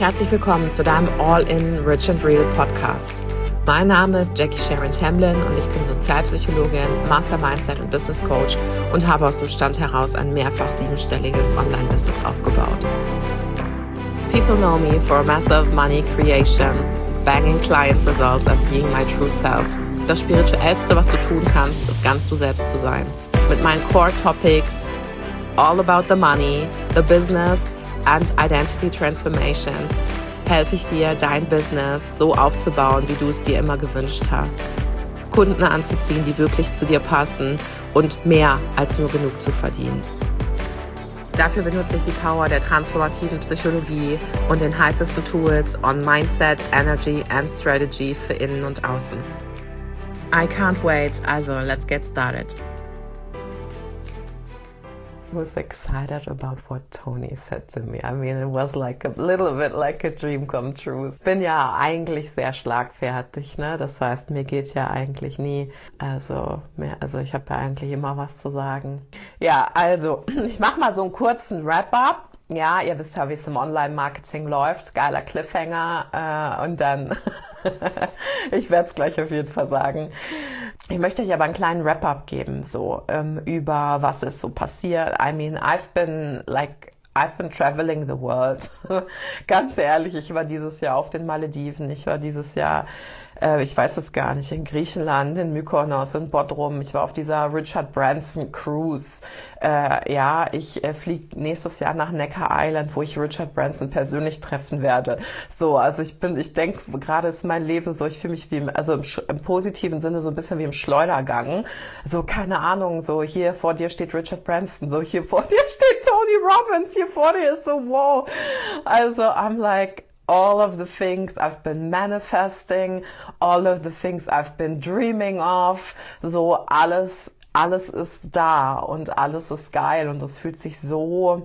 Herzlich willkommen zu deinem All-in Rich and Real Podcast. Mein Name ist Jackie Sharon Tamblyn und ich bin Sozialpsychologin, Master Mindset und Business Coach und habe aus dem Stand heraus ein mehrfach 7-stelliges Online-Business aufgebaut. People know me for massive money creation, banging client results and being my true self. Das Spirituellste, was du tun kannst, ist ganz du selbst zu sein. Mit meinen Core Topics, all about the money, the business and identity transformation, helfe ich dir, dein Business so aufzubauen, wie du es dir immer gewünscht hast. Kunden anzuziehen, die wirklich zu dir passen und mehr als nur genug zu verdienen. Dafür benutze ich die Power der transformativen Psychologie und den heißesten Tools on Mindset, Energy and Strategy für Innen und Außen. I can't wait, also let's get started. I was excited about what Tony said to me. I mean, it was like a little bit like a dream come true. Ich bin ja eigentlich sehr schlagfertig, ne? Das heißt, mir geht ja eigentlich nie, also ich habe ja eigentlich immer was zu sagen. Ja, also ich mache mal so einen kurzen Wrap-up. Ja, ihr wisst ja, wie es im Online-Marketing läuft. Geiler Cliffhanger und dann, ich werde es gleich auf jeden Fall sagen. Ich möchte euch aber einen kleinen Wrap-up geben, so über was ist so passiert. I mean, I've been traveling the world. Ganz ehrlich, ich war dieses Jahr auf den Malediven, ich war dieses Jahr, ich weiß es gar nicht, in Griechenland, in Mykonos, in Bodrum. Ich war auf dieser Richard Branson Cruise. Ich fliege nächstes Jahr nach Necker Island, wo ich Richard Branson persönlich treffen werde. So, also ich denke, gerade ist mein Leben so, ich fühle mich wie im positiven Sinne so ein bisschen wie im Schleudergang. So, keine Ahnung, so hier vor dir steht Richard Branson, so hier vor dir steht Tony Robbins, hier vor dir ist so, wow. Also, I'm like, all of the things I've been manifesting, all of the things I've been dreaming of, so alles ist da und alles ist geil und es fühlt sich so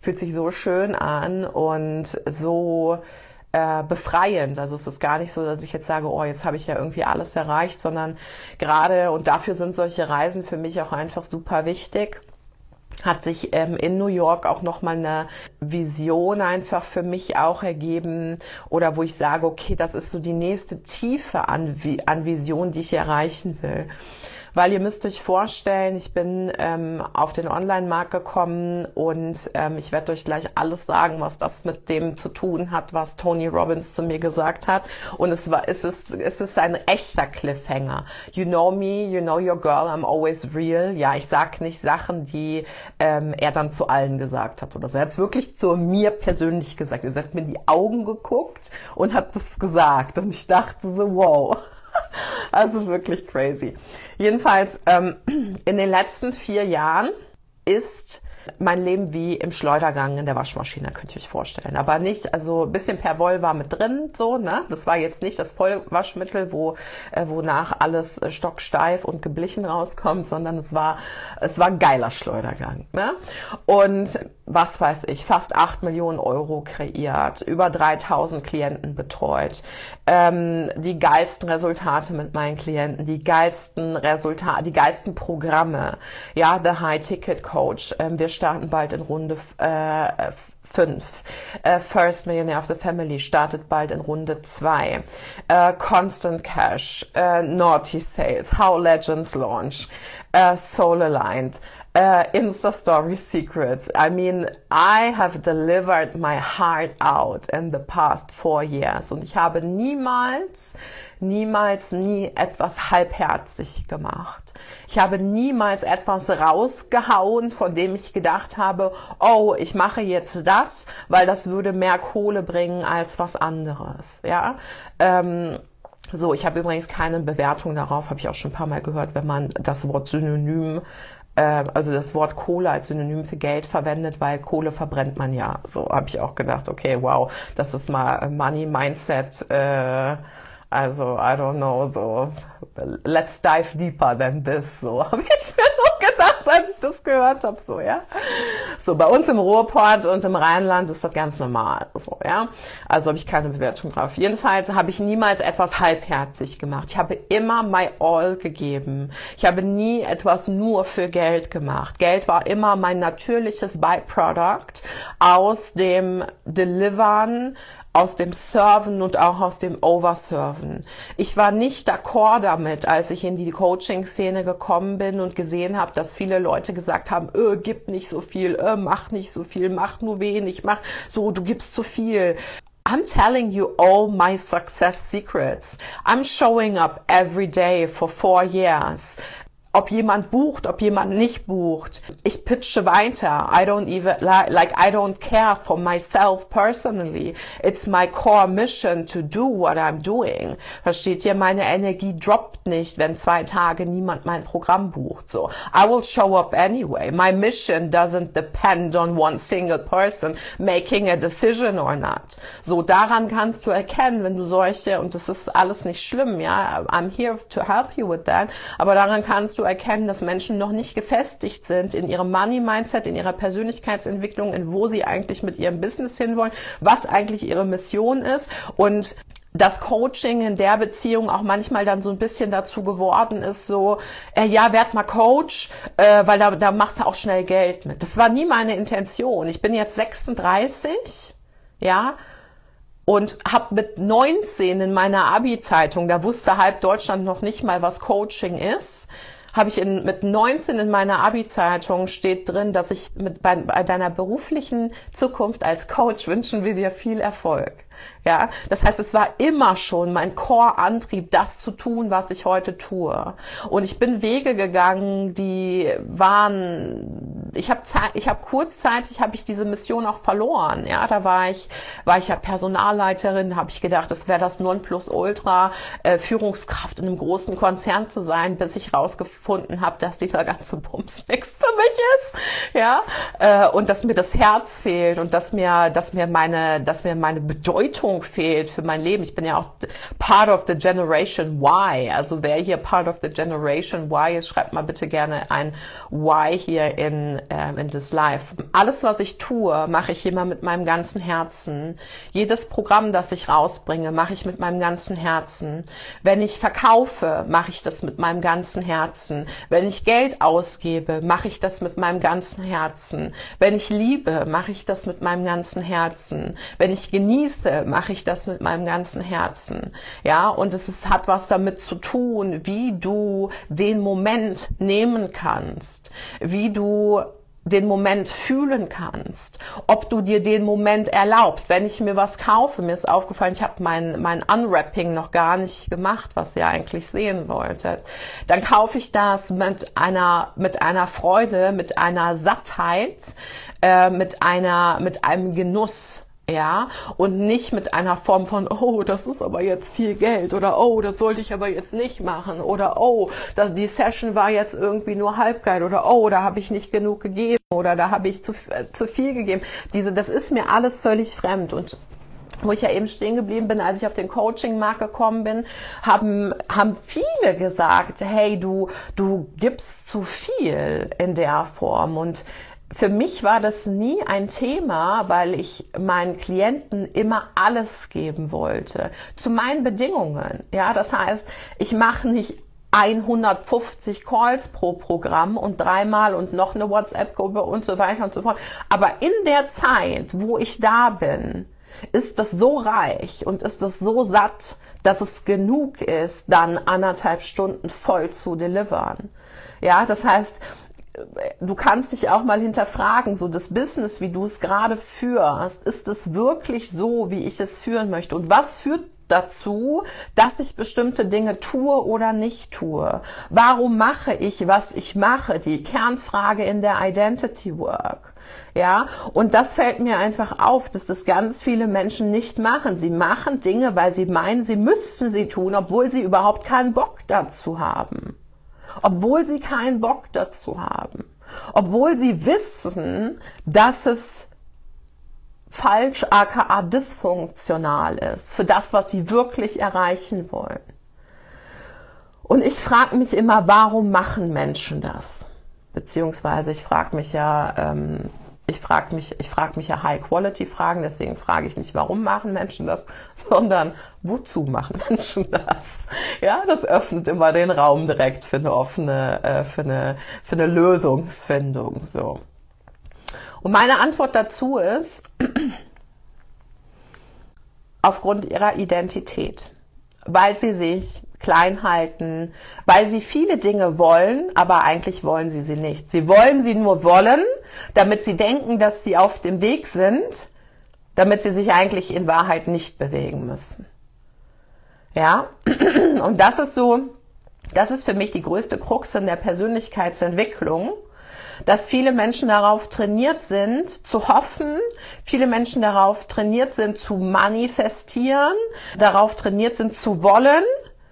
schön an und so befreiend. Also es ist gar nicht so, dass ich jetzt sage, oh, jetzt habe ich ja irgendwie alles erreicht, sondern gerade, und dafür sind solche Reisen für mich auch einfach super wichtig, hat sich in New York auch nochmal eine Vision einfach für mich auch ergeben oder wo ich sage, okay, das ist so die nächste Tiefe an Vision, die ich erreichen will. Weil ihr müsst euch vorstellen, ich bin auf den Online-Markt gekommen und ich werde euch gleich alles sagen, was das mit dem zu tun hat, was Tony Robbins zu mir gesagt hat. Und es ist ein echter Cliffhanger. You know me, you know your girl, I'm always real. Ja, ich sag nicht Sachen, die er dann zu allen gesagt hat oder so. Er hat es wirklich zu mir persönlich gesagt. Er hat mir in die Augen geguckt und hat das gesagt. Und ich dachte so, wow. Also wirklich crazy. Jedenfalls, in den letzten 4 Jahren ist mein Leben wie im Schleudergang in der Waschmaschine, könnt ihr euch vorstellen. Aber nicht, also ein bisschen Perwoll war mit drin, so, ne? Das war jetzt nicht das Vollwaschmittel, wonach alles stocksteif und geblichen rauskommt, sondern es war ein geiler Schleudergang, ne? Und was weiß ich, fast 8 Millionen Euro kreiert, über 3000 Klienten betreut, die geilsten Resultate mit meinen Klienten, die geilsten Programme, ja, The High Ticket Coach, wir starten bald in Runde 5. First Millionaire of the Family startet bald in Runde 2. Constant Cash, Naughty Sales, How Legends Launch, Soul Aligned, Insta Story Secrets. I mean, I have delivered my heart out in the past 4 years. Und ich habe nie etwas halbherzig gemacht. Ich habe niemals etwas rausgehauen, von dem ich gedacht habe, oh, ich mache jetzt das, weil das würde mehr Kohle bringen als was anderes. Ja. So, ich habe übrigens keine Bewertung darauf, habe ich auch schon ein paar Mal gehört, wenn man das Wort Synonym, also das Wort Kohle als Synonym für Geld verwendet, weil Kohle verbrennt man ja. So habe ich auch gedacht, okay, wow, das ist mal Money Mindset, also I don't know, so let's dive deeper than this, so habe ich mir noch gedacht, als ich das gehört habe, so, ja. So, bei uns im Ruhrpott und im Rheinland ist das ganz normal, so, ja. Also habe ich keine Bewertung drauf. Jedenfalls habe ich niemals etwas halbherzig gemacht. Ich habe immer my all gegeben. Ich habe nie etwas nur für Geld gemacht. Geld war immer mein natürliches Byproduct aus dem Delivern, aus dem Serven und auch aus dem Overserven. Ich war nicht d'accord damit, als ich in die Coaching-Szene gekommen bin und gesehen habe, dass viele Leute gesagt haben, gib nicht so viel, mach nicht so viel, mach nur wenig, mach so, du gibst zu viel. I'm telling you all my success secrets. I'm showing up every day for 4 years. Ob jemand bucht, ob jemand nicht bucht. Ich pitche weiter. I don't care for myself personally. It's my core mission to do what I'm doing. Versteht ihr? Meine Energie droppt nicht, wenn 2 Tage niemand mein Programm bucht. So, I will show up anyway. My mission doesn't depend on one single person making a decision or not. So, daran kannst du erkennen, wenn du solche, und das ist alles nicht schlimm, ja, I'm here to help you with that, aber daran kannst du erkennen, dass Menschen noch nicht gefestigt sind in ihrem Money-Mindset, in ihrer Persönlichkeitsentwicklung, in wo sie eigentlich mit ihrem Business hinwollen, was eigentlich ihre Mission ist, und das Coaching in der Beziehung auch manchmal dann so ein bisschen dazu geworden ist, so, ja, werd mal Coach, weil da machst du auch schnell Geld mit. Das war nie meine Intention. Ich bin jetzt 36, ja, und habe mit 19 in meiner Abi-Zeitung, da wusste halb Deutschland noch nicht mal, was Coaching ist, habe ich mit 19 in meiner Abi-Zeitung steht drin, dass ich bei deiner beruflichen Zukunft als Coach wünschen wir dir viel Erfolg. Ja, das heißt, es war immer schon mein Core-Antrieb, das zu tun, was ich heute tue. Und ich bin Wege gegangen, die waren, ich habe kurzzeitig diese Mission auch verloren. Ja, da war ich ja Personalleiterin, habe ich gedacht, das wäre das Nonplusultra, Führungskraft in einem großen Konzern zu sein, bis ich rausgefunden habe, dass dieser ganze Bums nichts für mich ist. Ja, und dass mir das Herz fehlt und dass mir meine Bedeutung fehlt für mein Leben. Ich bin ja auch part of the Generation Y. Also wer hier part of the Generation Y ist, schreibt mal bitte gerne ein Y hier in this life. Alles, was ich tue, mache ich immer mit meinem ganzen Herzen. Jedes Programm, das ich rausbringe, mache ich mit meinem ganzen Herzen. Wenn ich verkaufe, mache ich das mit meinem ganzen Herzen. Wenn ich Geld ausgebe, mache ich das mit meinem ganzen Herzen. Wenn ich liebe, mache ich das mit meinem ganzen Herzen. Wenn ich genieße, mache ich das mit meinem ganzen Herzen. Ja, und es hat was damit zu tun, wie du den Moment nehmen kannst, wie du den Moment fühlen kannst, ob du dir den Moment erlaubst. Wenn ich mir was kaufe, mir ist aufgefallen, ich habe mein Unwrapping noch gar nicht gemacht, was ihr eigentlich sehen wolltet, dann kaufe ich das mit einer Freude, mit einer Sattheit, mit einem Genuss. Ja, und nicht mit einer Form von, oh, das ist aber jetzt viel Geld, oder oh, das sollte ich aber jetzt nicht machen, oder oh, die Session war jetzt irgendwie nur halb geil, oder oh, da habe ich nicht genug gegeben, oder da habe ich zu viel gegeben. Das ist mir alles völlig fremd. Und wo ich ja eben stehen geblieben bin, als ich auf den Coaching-Markt gekommen bin, haben viele gesagt, hey, du gibst zu viel in der Form. Und für mich war das nie ein Thema, weil ich meinen Klienten immer alles geben wollte. Zu meinen Bedingungen. Ja, das heißt, ich mache nicht 150 Calls pro Programm und 3-mal und noch eine WhatsApp-Gruppe und so weiter und so fort. Aber in der Zeit, wo ich da bin, ist das so reich und ist das so satt, dass es genug ist, dann 1,5 Stunden voll zu delivern. Ja, das heißt, du kannst dich auch mal hinterfragen, so das Business, wie du es gerade führst, ist es wirklich so, wie ich es führen möchte? Und was führt dazu, dass ich bestimmte Dinge tue oder nicht tue? Warum mache ich, was ich mache? Die Kernfrage in der Identity Work. Ja, und das fällt mir einfach auf, dass das ganz viele Menschen nicht machen. Sie machen Dinge, weil sie meinen, sie müssten sie tun, obwohl sie überhaupt keinen Bock dazu haben. Obwohl sie keinen Bock dazu haben. Obwohl sie wissen, dass es falsch, aka dysfunktional ist, für das, was sie wirklich erreichen wollen. Und ich frage mich immer, warum machen Menschen das? Beziehungsweise ich frage mich ja High-Quality-Fragen, deswegen frage ich nicht, warum machen Menschen das, sondern wozu machen Menschen das? Ja, das öffnet immer den Raum direkt für eine offene, für eine Lösungsfindung, so. Und meine Antwort dazu ist, aufgrund ihrer Identität, weil sie sich klein halten, weil sie viele Dinge wollen, aber eigentlich wollen sie sie nicht. Sie wollen sie nur wollen, damit sie denken, dass sie auf dem Weg sind, damit sie sich eigentlich in Wahrheit nicht bewegen müssen. Ja, und das ist für mich die größte Krux in der Persönlichkeitsentwicklung, dass viele Menschen darauf trainiert sind, zu hoffen, viele Menschen darauf trainiert sind, zu manifestieren, darauf trainiert sind, zu wollen,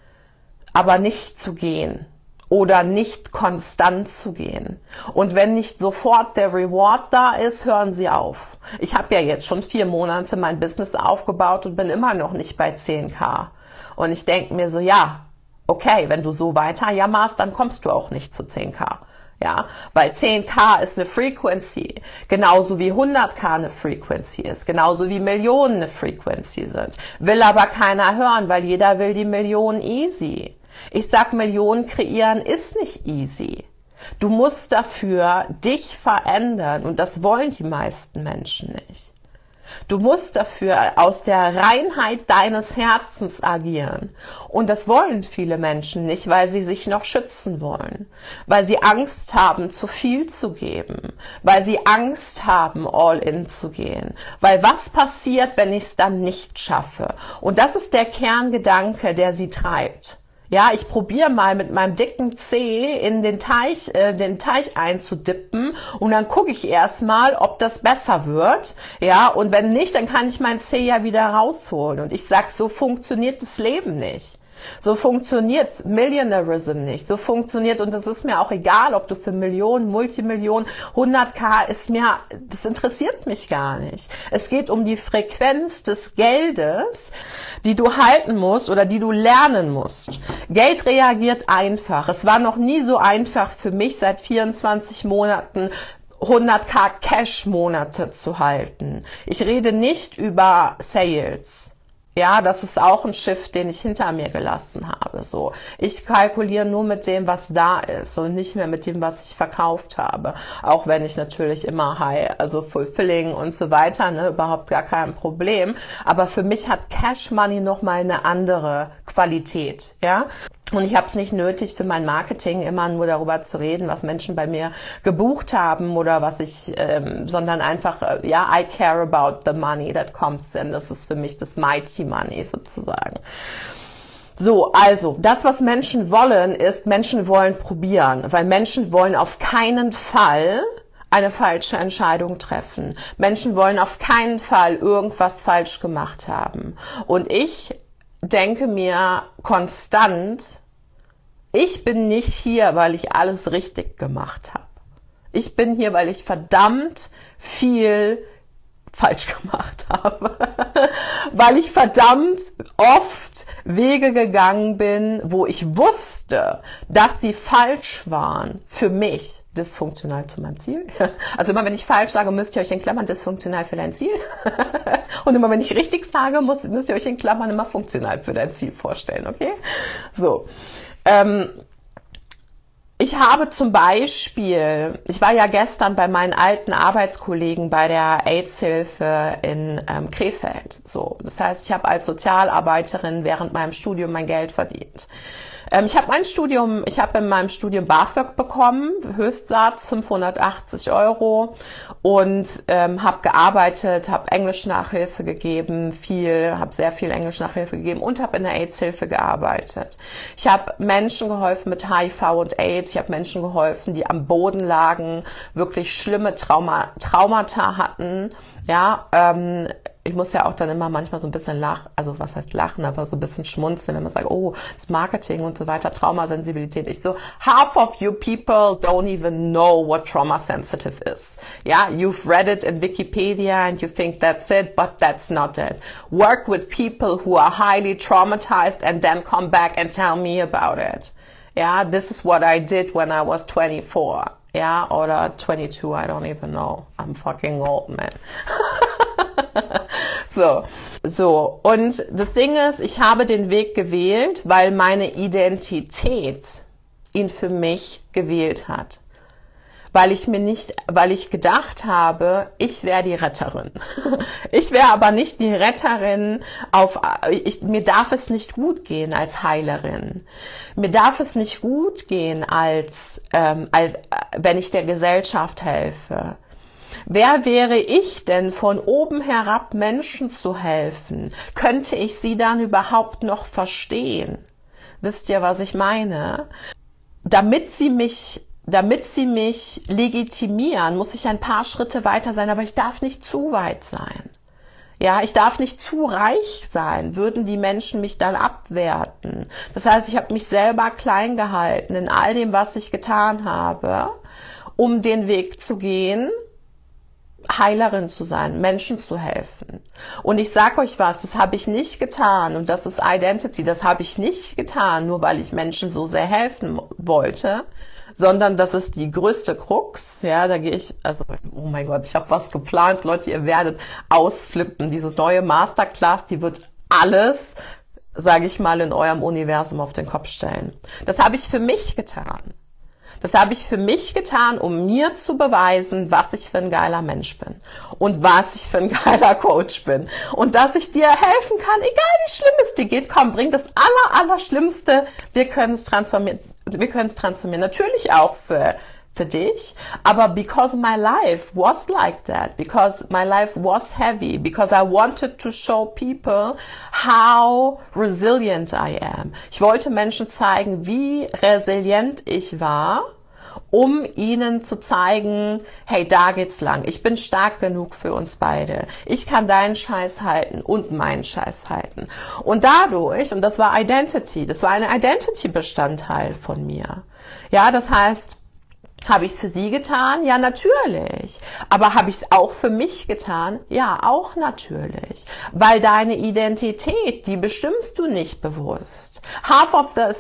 aber nicht zu gehen oder nicht konstant zu gehen. Und wenn nicht sofort der Reward da ist, hören sie auf. Ich habe ja jetzt schon 4 Monate mein Business aufgebaut und bin immer noch nicht bei 10.000. Und ich denke mir so, ja, okay, wenn du so weiter jammerst, dann kommst du auch nicht zu 10.000. Ja, weil 10.000 ist eine Frequency, genauso wie 100.000 eine Frequency ist, genauso wie Millionen eine Frequency sind. Will aber keiner hören, weil jeder will die Millionen easy. Ich sag, Millionen kreieren ist nicht easy. Du musst dafür dich verändern und das wollen die meisten Menschen nicht. Du musst dafür aus der Reinheit deines Herzens agieren. Und das wollen viele Menschen nicht, weil sie sich noch schützen wollen. Weil sie Angst haben, zu viel zu geben. Weil sie Angst haben, all in zu gehen. Weil was passiert, wenn ich es dann nicht schaffe? Und das ist der Kerngedanke, der sie treibt. Ja, ich probiere mal mit meinem dicken Zeh in den Teich einzudippen und dann gucke ich erstmal, ob das besser wird. Ja, und wenn nicht, dann kann ich meinen Zeh ja wieder rausholen. Und ich sag, so funktioniert das Leben nicht. So funktioniert Millionairism nicht. So funktioniert, und es ist mir auch egal, ob du für Millionen, Multimillionen, 100.000 das interessiert mich gar nicht. Es geht um die Frequenz des Geldes, die du halten musst oder die du lernen musst. Geld reagiert einfach. Es war noch nie so einfach für mich, seit 24 Monaten 100.000 Cash-Monate zu halten. Ich rede nicht über Sales. Ja, das ist auch ein Shift, den ich hinter mir gelassen habe. So, ich kalkuliere nur mit dem, was da ist und nicht mehr mit dem, was ich verkauft habe. Auch wenn ich natürlich immer fulfilling und so weiter, überhaupt gar kein Problem. Aber für mich hat Cash Money nochmal eine andere Qualität, ja. Und ich habe es nicht nötig, für mein Marketing immer nur darüber zu reden, was Menschen bei mir gebucht haben oder sondern einfach, I care about the money that comes in. Das ist für mich das Mighty Money sozusagen. So, also, das, was Menschen wollen, ist, Menschen wollen probieren, weil Menschen wollen auf keinen Fall eine falsche Entscheidung treffen. Menschen wollen auf keinen Fall irgendwas falsch gemacht haben. Und ich denke mir konstant, ich bin nicht hier, weil ich alles richtig gemacht habe. Ich bin hier, weil ich verdammt viel falsch gemacht habe. Weil ich verdammt oft Wege gegangen bin, wo ich wusste, dass sie falsch waren für mich. Dysfunktional zu meinem Ziel. Also immer wenn ich falsch sage, müsst ihr euch in Klammern dysfunktional für dein Ziel. Und immer wenn ich richtig sage, müsst ihr euch in Klammern immer funktional für dein Ziel vorstellen, okay? So. Ich habe zum Beispiel, ich war ja gestern bei meinen alten Arbeitskollegen bei der AIDS-Hilfe in Krefeld. So, das heißt, ich habe als Sozialarbeiterin während meinem Studium mein Geld verdient. Ich habe in meinem Studium BAföG bekommen, Höchstsatz 580 € und habe gearbeitet, habe Englisch-Nachhilfe gegeben, habe sehr viel Englisch-Nachhilfe gegeben und habe in der AIDS-Hilfe gearbeitet. Ich habe Menschen geholfen mit HIV und AIDS, ich habe Menschen geholfen, die am Boden lagen, wirklich schlimme Traumata hatten, ja, ich muss ja auch dann immer manchmal so ein bisschen also was heißt lachen, aber so ein bisschen schmunzeln, wenn man sagt, oh, das Marketing und so weiter, Traumasensibilität. Ich so, half of you people don't even know what trauma sensitive is. Yeah, you've read it in Wikipedia and you think that's it, but that's not it. Work with people who are highly traumatized and then come back and tell me about it. Yeah, this is what I did when I was 24. ja, oder 22, I don't even know. I'm fucking old, man. So. Und das Ding ist, ich habe den Weg gewählt, weil meine Identität ihn für mich gewählt hat. Weil ich gedacht habe, ich wäre die Retterin. Ich wäre aber nicht die Retterin mir darf es nicht gut gehen als Heilerin. Mir darf es nicht gut gehen wenn ich der Gesellschaft helfe. Wer wäre ich denn, von oben herab Menschen zu helfen? Könnte ich sie dann überhaupt noch verstehen? Wisst ihr, was ich meine? Damit sie mich legitimieren, muss ich ein paar Schritte weiter sein, aber ich darf nicht zu weit sein. Ja, ich darf nicht zu reich sein, würden die Menschen mich dann abwerten. Das heißt, ich habe mich selber klein gehalten in all dem, was ich getan habe, um den Weg zu gehen, Heilerin zu sein, Menschen zu helfen. Und ich sag euch was, das habe ich nicht getan, und das ist Identity, das habe ich nicht getan, nur weil ich Menschen so sehr helfen wollte, sondern das ist die größte Krux, ja, da gehe ich, also, oh mein Gott, ich habe was geplant, Leute, ihr werdet ausflippen, diese neue Masterclass, die wird alles, sage ich mal, in eurem Universum auf den Kopf stellen. Das habe ich für mich getan. Das habe ich für mich getan, um mir zu beweisen, was ich für ein geiler Mensch bin und was ich für ein geiler Coach bin und dass ich dir helfen kann, egal wie schlimm es dir geht. Komm, bring das Allerschlimmste, wir können es transformieren. Natürlich auch für dich, aber because my life was like that, because my life was heavy, because I wanted to show people how resilient I am. Ich wollte Menschen zeigen, wie resilient ich war, um ihnen zu zeigen, hey, da geht's lang. Ich bin stark genug für uns beide. Ich kann deinen Scheiß halten und meinen Scheiß halten. Und dadurch, und das war Identity, das war ein Identity-Bestandteil von mir. Ja, das heißt, habe ich es für sie getan? Ja, natürlich. Aber habe ich es auch für mich getan? Ja, auch natürlich. Weil deine Identität, die bestimmst du nicht bewusst. Half of the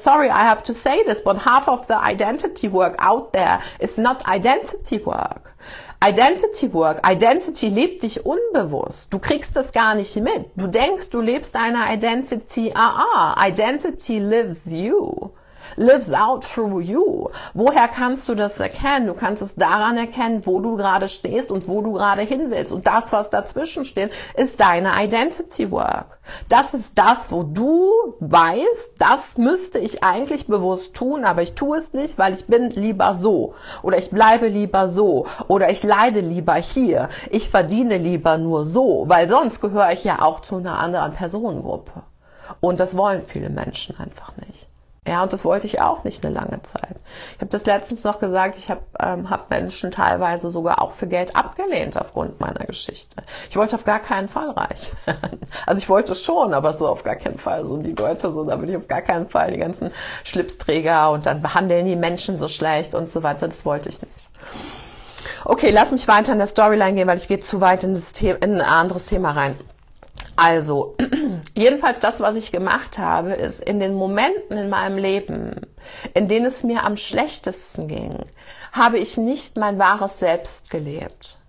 identity work out there is not identity work. Identity lebt dich unbewusst. Du kriegst das gar nicht mit. Du denkst, du lebst deine Identity. Identity lives you. Lives out through you. Woher kannst du das erkennen? Du kannst es daran erkennen, wo du gerade stehst und wo du gerade hin willst. Und das, was dazwischen steht, ist deine Identity Work. Das ist das, wo du weißt, das müsste ich eigentlich bewusst tun, aber ich tue es nicht, weil ich bin lieber so. Oder ich bleibe lieber so. Oder ich leide lieber hier. Ich verdiene lieber nur so, weil sonst gehöre ich ja auch zu einer anderen Personengruppe. Und das wollen viele Menschen einfach nicht. Ja, und das wollte ich auch nicht eine lange Zeit. Ich habe das letztens noch gesagt, ich hab Menschen teilweise sogar auch für Geld abgelehnt aufgrund meiner Geschichte. Ich wollte auf gar keinen Fall reich werden. Also ich wollte schon, aber so auf gar keinen Fall. So die Leute, so da will ich auf gar keinen Fall, die ganzen Schlipsträger, und dann behandeln die Menschen so schlecht und so weiter. Das wollte ich nicht. Okay, lass mich weiter in der Storyline gehen, weil ich gehe zu weit in ein anderes Thema rein. Also, jedenfalls das, was ich gemacht habe, ist in den Momenten in meinem Leben, in denen es mir am schlechtesten ging, habe ich nicht mein wahres Selbst gelebt.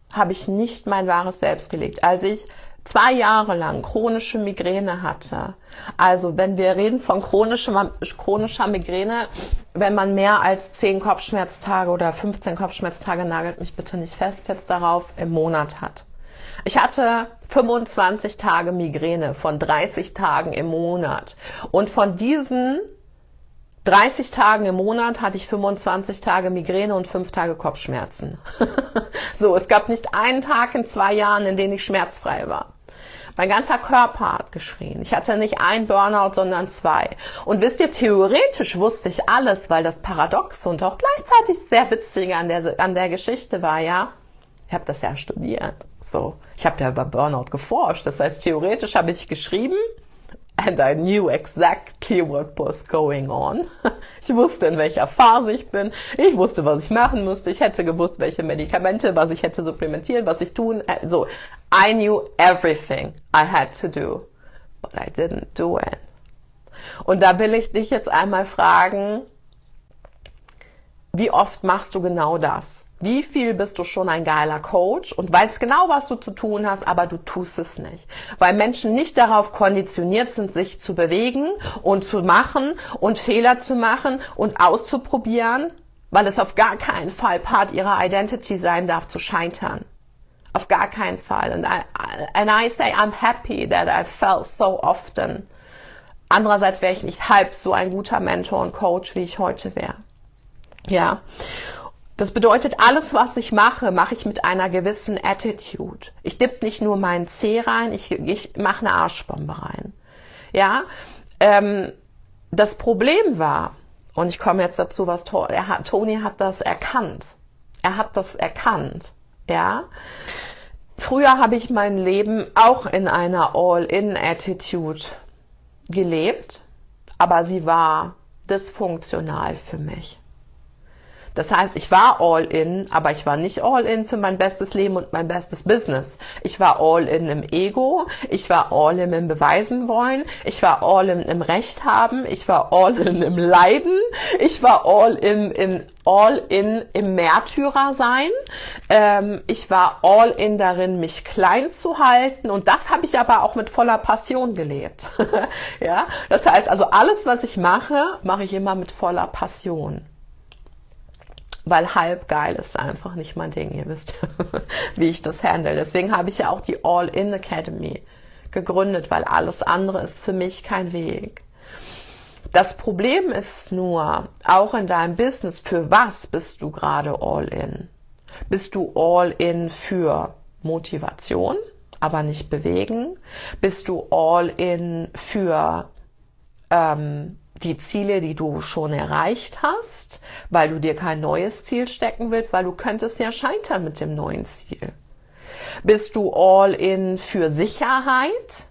Als ich 2 Jahre lang chronische Migräne hatte, also wenn wir reden von chronischer Migräne, wenn man mehr als 10 Kopfschmerztage oder 15 Kopfschmerztage, nagelt mich bitte nicht fest jetzt darauf, im Monat hat. Ich hatte 25 Tage Migräne von 30 Tagen im Monat. Und von diesen 30 Tagen im Monat hatte ich 25 Tage Migräne und 5 Tage Kopfschmerzen. So, es gab nicht einen Tag in 2 Jahren, in denen ich schmerzfrei war. Mein ganzer Körper hat geschrien. Ich hatte nicht einen Burnout, sondern 2. Und wisst ihr, theoretisch wusste ich alles, weil das Paradoxe und auch gleichzeitig sehr Witzige an der Geschichte war, ja, ich habe das ja studiert. So, ich habe ja über Burnout geforscht. Das heißt, theoretisch habe ich geschrieben, and I knew exactly what was going on. Ich wusste, in welcher Phase ich bin. Ich wusste, was ich machen musste. Ich hätte gewusst, welche Medikamente, was ich hätte supplementieren, was ich tun. So, I knew everything I had to do, but I didn't do it. Und da will ich dich jetzt einmal fragen, wie oft machst du genau das? Wie viel bist du schon ein geiler Coach und weißt genau, was du zu tun hast, aber du tust es nicht? Weil Menschen nicht darauf konditioniert sind, sich zu bewegen und zu machen und Fehler zu machen und auszuprobieren, weil es auf gar keinen Fall Part ihrer Identity sein darf, zu scheitern. Auf gar keinen Fall. And I say I'm happy that I fell so often. Andererseits wäre ich nicht halb so ein guter Mentor und Coach, wie ich heute wäre. Ja. Das bedeutet, alles, was ich mache, mache ich mit einer gewissen Attitude. Ich dipp nicht nur meinen Zeh rein, ich mache eine Arschbombe rein. Ja, das Problem war, und ich komme jetzt dazu, was Tony hat das erkannt. Er hat das erkannt. Ja. Früher habe ich mein Leben auch in einer All-in-Attitude gelebt, aber sie war dysfunktional für mich. Das heißt, ich war all in, aber ich war nicht all in für mein bestes Leben und mein bestes Business. Ich war all in im Ego, ich war all in im Beweisen wollen, ich war all in im Recht haben, ich war all in im Leiden, ich war all in im Märtyrer sein, ich war all in darin, mich klein zu halten, und das habe ich aber auch mit voller Passion gelebt. Ja, das heißt also, alles, was ich mache, mache ich immer mit voller Passion. Weil halb geil ist einfach nicht mein Ding, ihr wisst, wie ich das handle. Deswegen habe ich ja auch die All-In Academy gegründet, weil alles andere ist für mich kein Weg. Das Problem ist nur, auch in deinem Business, für was bist du gerade All-In? Bist du All-In für Motivation, aber nicht bewegen? Bist du All-In für die Ziele, die du schon erreicht hast, weil du dir kein neues Ziel stecken willst, weil du könntest ja scheitern mit dem neuen Ziel? Bist du all in für Sicherheit?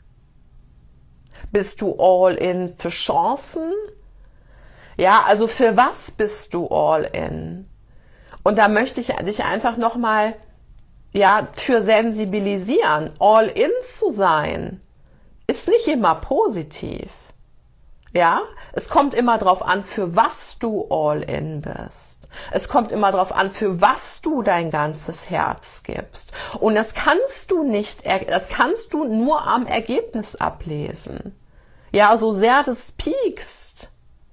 Bist du all in für Chancen? Ja, also für was bist du all in? Und da möchte ich dich einfach nochmal, für sensibilisieren. All in zu sein ist nicht immer positiv. Ja, es kommt immer drauf an, für was du all in bist. Es kommt immer drauf an, für was du dein ganzes Herz gibst. Und das kannst du nur am Ergebnis ablesen. Ja, so sehr das piekst,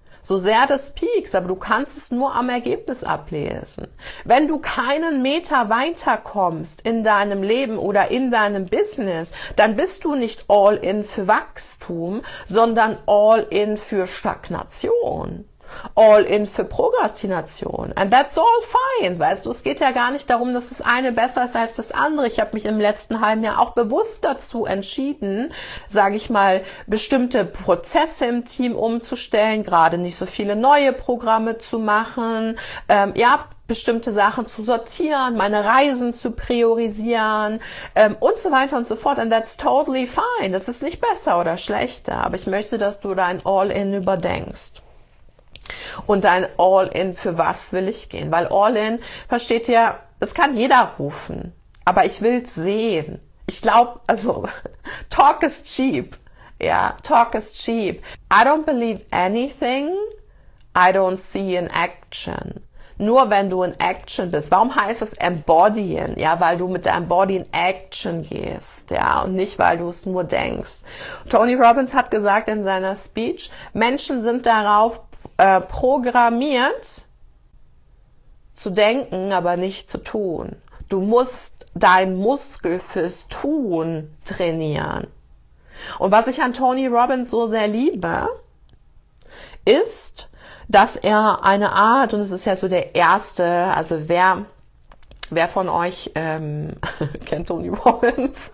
aber du kannst es nur am Ergebnis ablesen. Wenn du keinen Meter weiterkommst in deinem Leben oder in deinem Business, dann bist du nicht all in für Wachstum, sondern all in für Stagnation. All in für Prokrastination. And that's all fine. Weißt du, es geht ja gar nicht darum, dass das eine besser ist als das andere. Ich habe mich im letzten halben Jahr auch bewusst dazu entschieden, sage ich mal, bestimmte Prozesse im Team umzustellen, gerade nicht so viele neue Programme zu machen, bestimmte Sachen zu sortieren, meine Reisen zu priorisieren und so weiter und so fort. And that's totally fine. Das ist nicht besser oder schlechter, aber ich möchte, dass du dein All-in überdenkst. Und dein All-in, für was will ich gehen? Weil All-in, versteht ihr, das kann jeder rufen, aber ich will's sehen. Ich glaube, also, talk is cheap. Ja, talk is cheap. I don't believe anything I don't see in action. Nur wenn du in Action bist. Warum heißt es embodyen? Ja, weil du mit deinem Body in Action gehst, ja, und nicht, weil du es nur denkst. Tony Robbins hat gesagt in seiner Speech, Menschen sind darauf programmiert zu denken, aber nicht zu tun. Du musst deinen Muskel fürs Tun trainieren. Und was ich an Tony Robbins so sehr liebe, ist, dass er eine Art, und es ist ja so der erste, also wer von euch kennt Tony Robbins?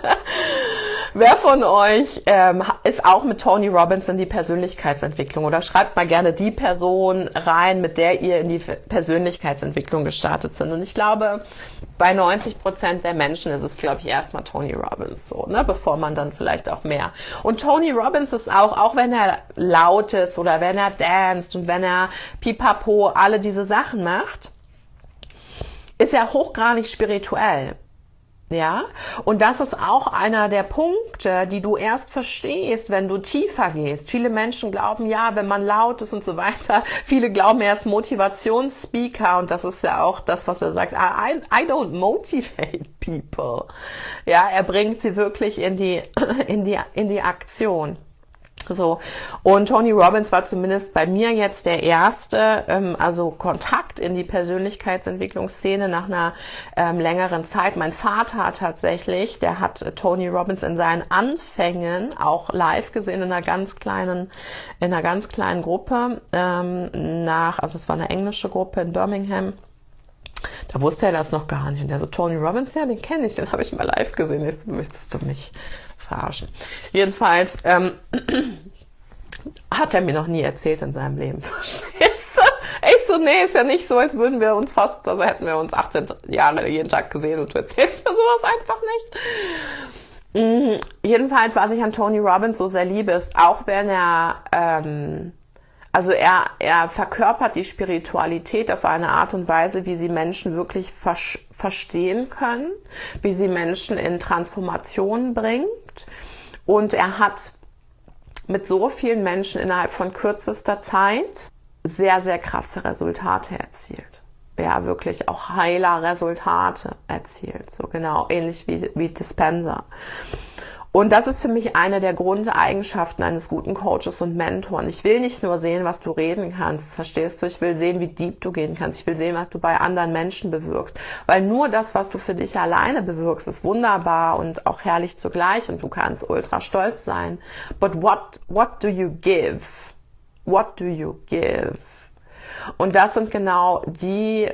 Wer von euch ist auch mit Tony Robbins in die Persönlichkeitsentwicklung? Oder schreibt mal gerne die Person rein, mit der ihr in die Persönlichkeitsentwicklung gestartet sind. Und ich glaube, bei 90% der Menschen ist es, glaube ich, erstmal Tony Robbins so, ne? Bevor man dann vielleicht auch mehr. Und Tony Robbins ist auch wenn er laut ist oder wenn er danst und wenn er pipapo alle diese Sachen macht, ist er hochgradig spirituell. Ja, und das ist auch einer der Punkte, die du erst verstehst, wenn du tiefer gehst. Viele Menschen glauben, ja, wenn man laut ist und so weiter. Viele glauben, er ist Motivationsspeaker und das ist ja auch das, was er sagt. I don't motivate people. Ja, er bringt sie wirklich in die Aktion. So. Und Tony Robbins war zumindest bei mir jetzt der erste, also Kontakt in die Persönlichkeitsentwicklungsszene nach einer längeren Zeit. Mein Vater tatsächlich, der hat Tony Robbins in seinen Anfängen auch live gesehen in einer ganz kleinen Gruppe, also es war eine englische Gruppe in Birmingham. Da wusste er das noch gar nicht. Und der so, Tony Robbins, ja, den kenne ich, den habe ich mal live gesehen. Jetzt möchtest du mich verarschen. Jedenfalls hat er mir noch nie erzählt in seinem Leben. Verstehst du? Ich so, nee, ist ja nicht so, als würden wir uns also hätten wir uns 18 Jahre jeden Tag gesehen und du erzählst mir sowas einfach nicht. Jedenfalls, was ich an Tony Robbins so sehr liebe, ist, auch wenn er er verkörpert die Spiritualität auf eine Art und Weise, wie sie Menschen wirklich verstehen können, wie sie Menschen in Transformationen bringt. Und er hat mit so vielen Menschen innerhalb von kürzester Zeit sehr, sehr krasse Resultate erzielt. Ja, wirklich auch Heiler-Resultate erzielt. So genau, ähnlich wie Dispenza. Und das ist für mich eine der Grundeigenschaften eines guten Coaches und Mentoren. Ich will nicht nur sehen, was du reden kannst, verstehst du? Ich will sehen, wie deep du gehen kannst. Ich will sehen, was du bei anderen Menschen bewirkst. Weil nur das, was du für dich alleine bewirkst, ist wunderbar und auch herrlich zugleich und du kannst ultra stolz sein. But what do you give? What do you give? Und das sind genau die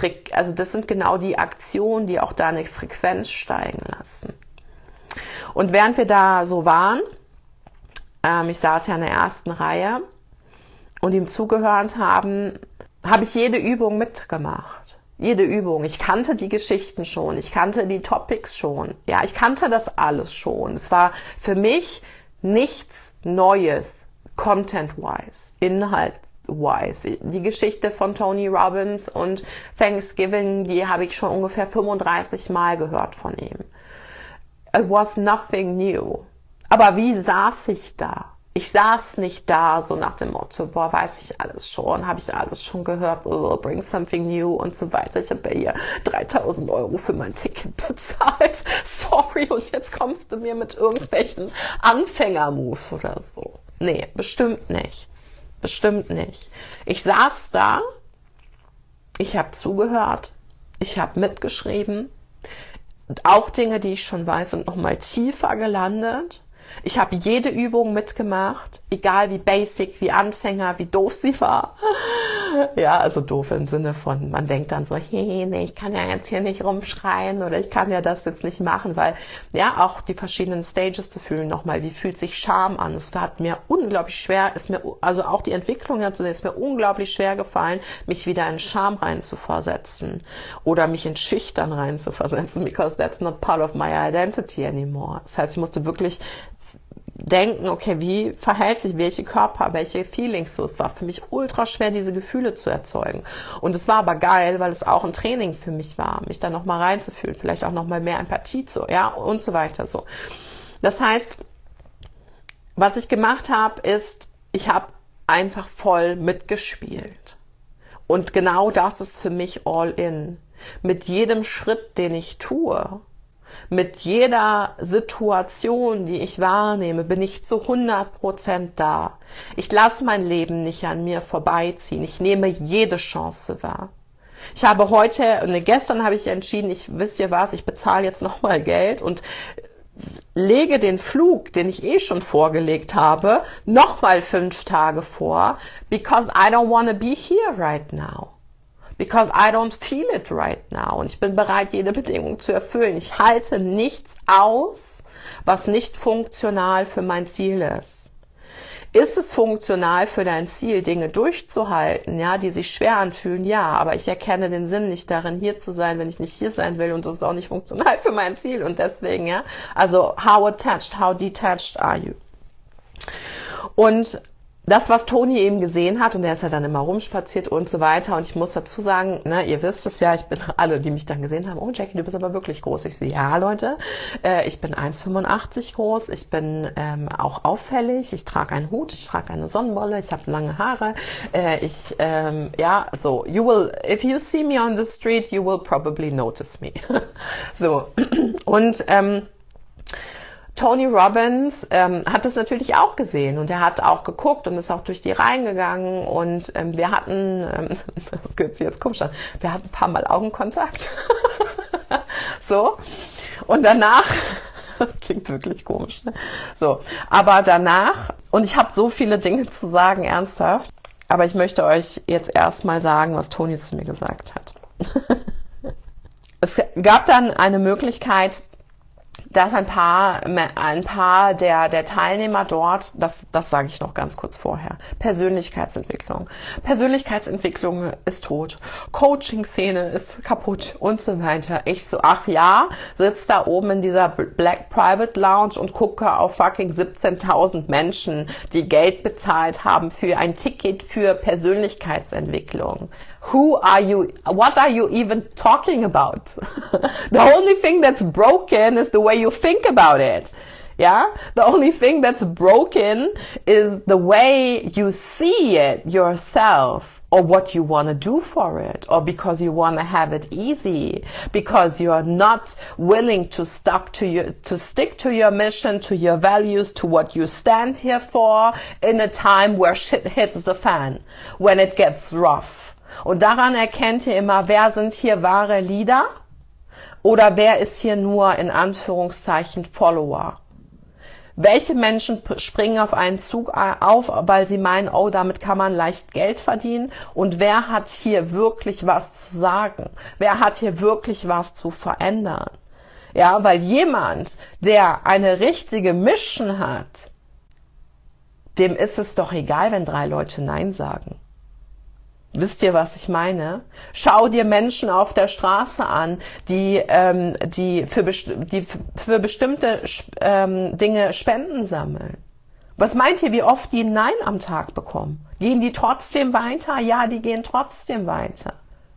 Aktionen, die auch deine Frequenz steigen lassen. Und während wir da so waren, ich saß ja in der ersten Reihe und ihm zugehört haben, habe ich jede Übung mitgemacht. Jede Übung. Ich kannte die Geschichten schon, ich kannte die Topics schon. Ja, ich kannte das alles schon. Es war für mich nichts Neues, content-wise, inhalt-wise. Die Geschichte von Tony Robbins und Thanksgiving, die habe ich schon ungefähr 35 Mal gehört von ihm. It was nothing new. Aber wie saß ich da? Ich saß nicht da so nach dem Motto, boah, weiß ich alles schon, habe ich alles schon gehört, bring something new und so weiter. Ich habe ja hier 3.000 € für mein Ticket bezahlt. Sorry, und jetzt kommst du mir mit irgendwelchen Anfänger-Moves oder so. Nee, bestimmt nicht. Bestimmt nicht. Ich saß da, ich habe zugehört, ich habe mitgeschrieben. Und auch Dinge, die ich schon weiß, sind nochmal tiefer gelandet. Ich habe jede Übung mitgemacht, egal wie basic, wie Anfänger, wie doof sie war. Ja, also doof im Sinne von, man denkt dann so, hey, nee, ich kann ja jetzt hier nicht rumschreien oder ich kann ja das jetzt nicht machen, weil ja auch die verschiedenen Stages zu fühlen nochmal, wie fühlt sich Scham an? Es hat mir unglaublich schwer, also auch die Entwicklung dazu, ist mir unglaublich schwer gefallen, mich wieder in Scham reinzuversetzen oder mich in Schüchtern reinzuversetzen, because that's not part of my identity anymore. Das heißt, ich musste wirklich denken, okay, wie verhält sich welche Körper, welche Feelings so. Es war für mich ultra schwer, diese Gefühle zu erzeugen. Und es war aber geil, weil es auch ein Training für mich war, mich da nochmal reinzufühlen, vielleicht auch nochmal mehr Empathie und so weiter so. Das heißt, was ich gemacht habe, ist, ich habe einfach voll mitgespielt. Und genau das ist für mich all in. Mit jedem Schritt, den ich tue, mit jeder Situation, die ich wahrnehme, bin ich zu 100% da. Ich lasse mein Leben nicht an mir vorbeiziehen. Ich nehme jede Chance wahr. Ich habe gestern habe ich entschieden, wisst ihr was, ich bezahle jetzt nochmal Geld und lege den Flug, den ich schon vorgelegt habe, nochmal 5 Tage vor, because I don't want to be here right now. Because I don't feel it right now. Und ich bin bereit, jede Bedingung zu erfüllen. Ich halte nichts aus, was nicht funktional für mein Ziel ist. Ist es funktional für dein Ziel, Dinge durchzuhalten, ja, die sich schwer anfühlen? Ja, aber ich erkenne den Sinn nicht darin, hier zu sein, wenn ich nicht hier sein will. Und das ist auch nicht funktional für mein Ziel. Und deswegen, ja, also how detached are you? Und das, was Tony eben gesehen hat, und der ist ja dann immer rumspaziert und so weiter, und ich muss dazu sagen, ne, ihr wisst es ja, ich bin alle, die mich dann gesehen haben, oh Jackie, du bist aber wirklich groß. Ich so, ja Leute, ich bin 1,85 groß, ich bin auch auffällig, ich trage einen Hut, ich trage eine Sonnenbrille, ich habe lange Haare, so, if you see me on the street, you will probably notice me. So, und Tony Robbins hat das natürlich auch gesehen, und er hat auch geguckt und ist auch durch die Reihen gegangen, und wir hatten, das gehört sich jetzt komisch an, wir hatten ein paar Mal Augenkontakt. So, und danach, das klingt wirklich komisch, ne? So, aber danach, und ich habe so viele Dinge zu sagen, ernsthaft, aber ich möchte euch jetzt erstmal sagen, was Tony zu mir gesagt hat. Es gab dann eine Möglichkeit, dass ein paar der Teilnehmer dort, das sage ich noch ganz kurz vorher, Persönlichkeitsentwicklung ist tot, Coaching-Szene ist kaputt und so weiter. Ich so, ach ja, sitz da oben in dieser Black Private Lounge und gucke auf fucking 17.000 Menschen, die Geld bezahlt haben für ein Ticket für Persönlichkeitsentwicklung. Who are you? What are you even talking about? The only thing that's broken is the way you think about it. Yeah? The only thing that's broken is the way you see it yourself, or what you want to do for it, or because you want to have it easy, because you're not willing to stick to your mission, to your values, to what you stand here for in a time where shit hits the fan, when it gets rough. Und daran erkennt ihr immer, wer sind hier wahre Leader oder wer ist hier nur in Anführungszeichen Follower. Welche Menschen springen auf einen Zug auf, weil sie meinen, oh, damit kann man leicht Geld verdienen, und wer hat hier wirklich was zu sagen? Wer hat hier wirklich was zu verändern? Ja, weil jemand, der eine richtige Mission hat, dem ist es doch egal, wenn 3 Leute Nein sagen. Wisst ihr, was ich meine? Schau dir Menschen auf der Straße an, die für bestimmte Dinge Spenden sammeln. Was meint ihr, wie oft die Nein am Tag bekommen? Gehen die trotzdem weiter? Ja, die gehen trotzdem weiter.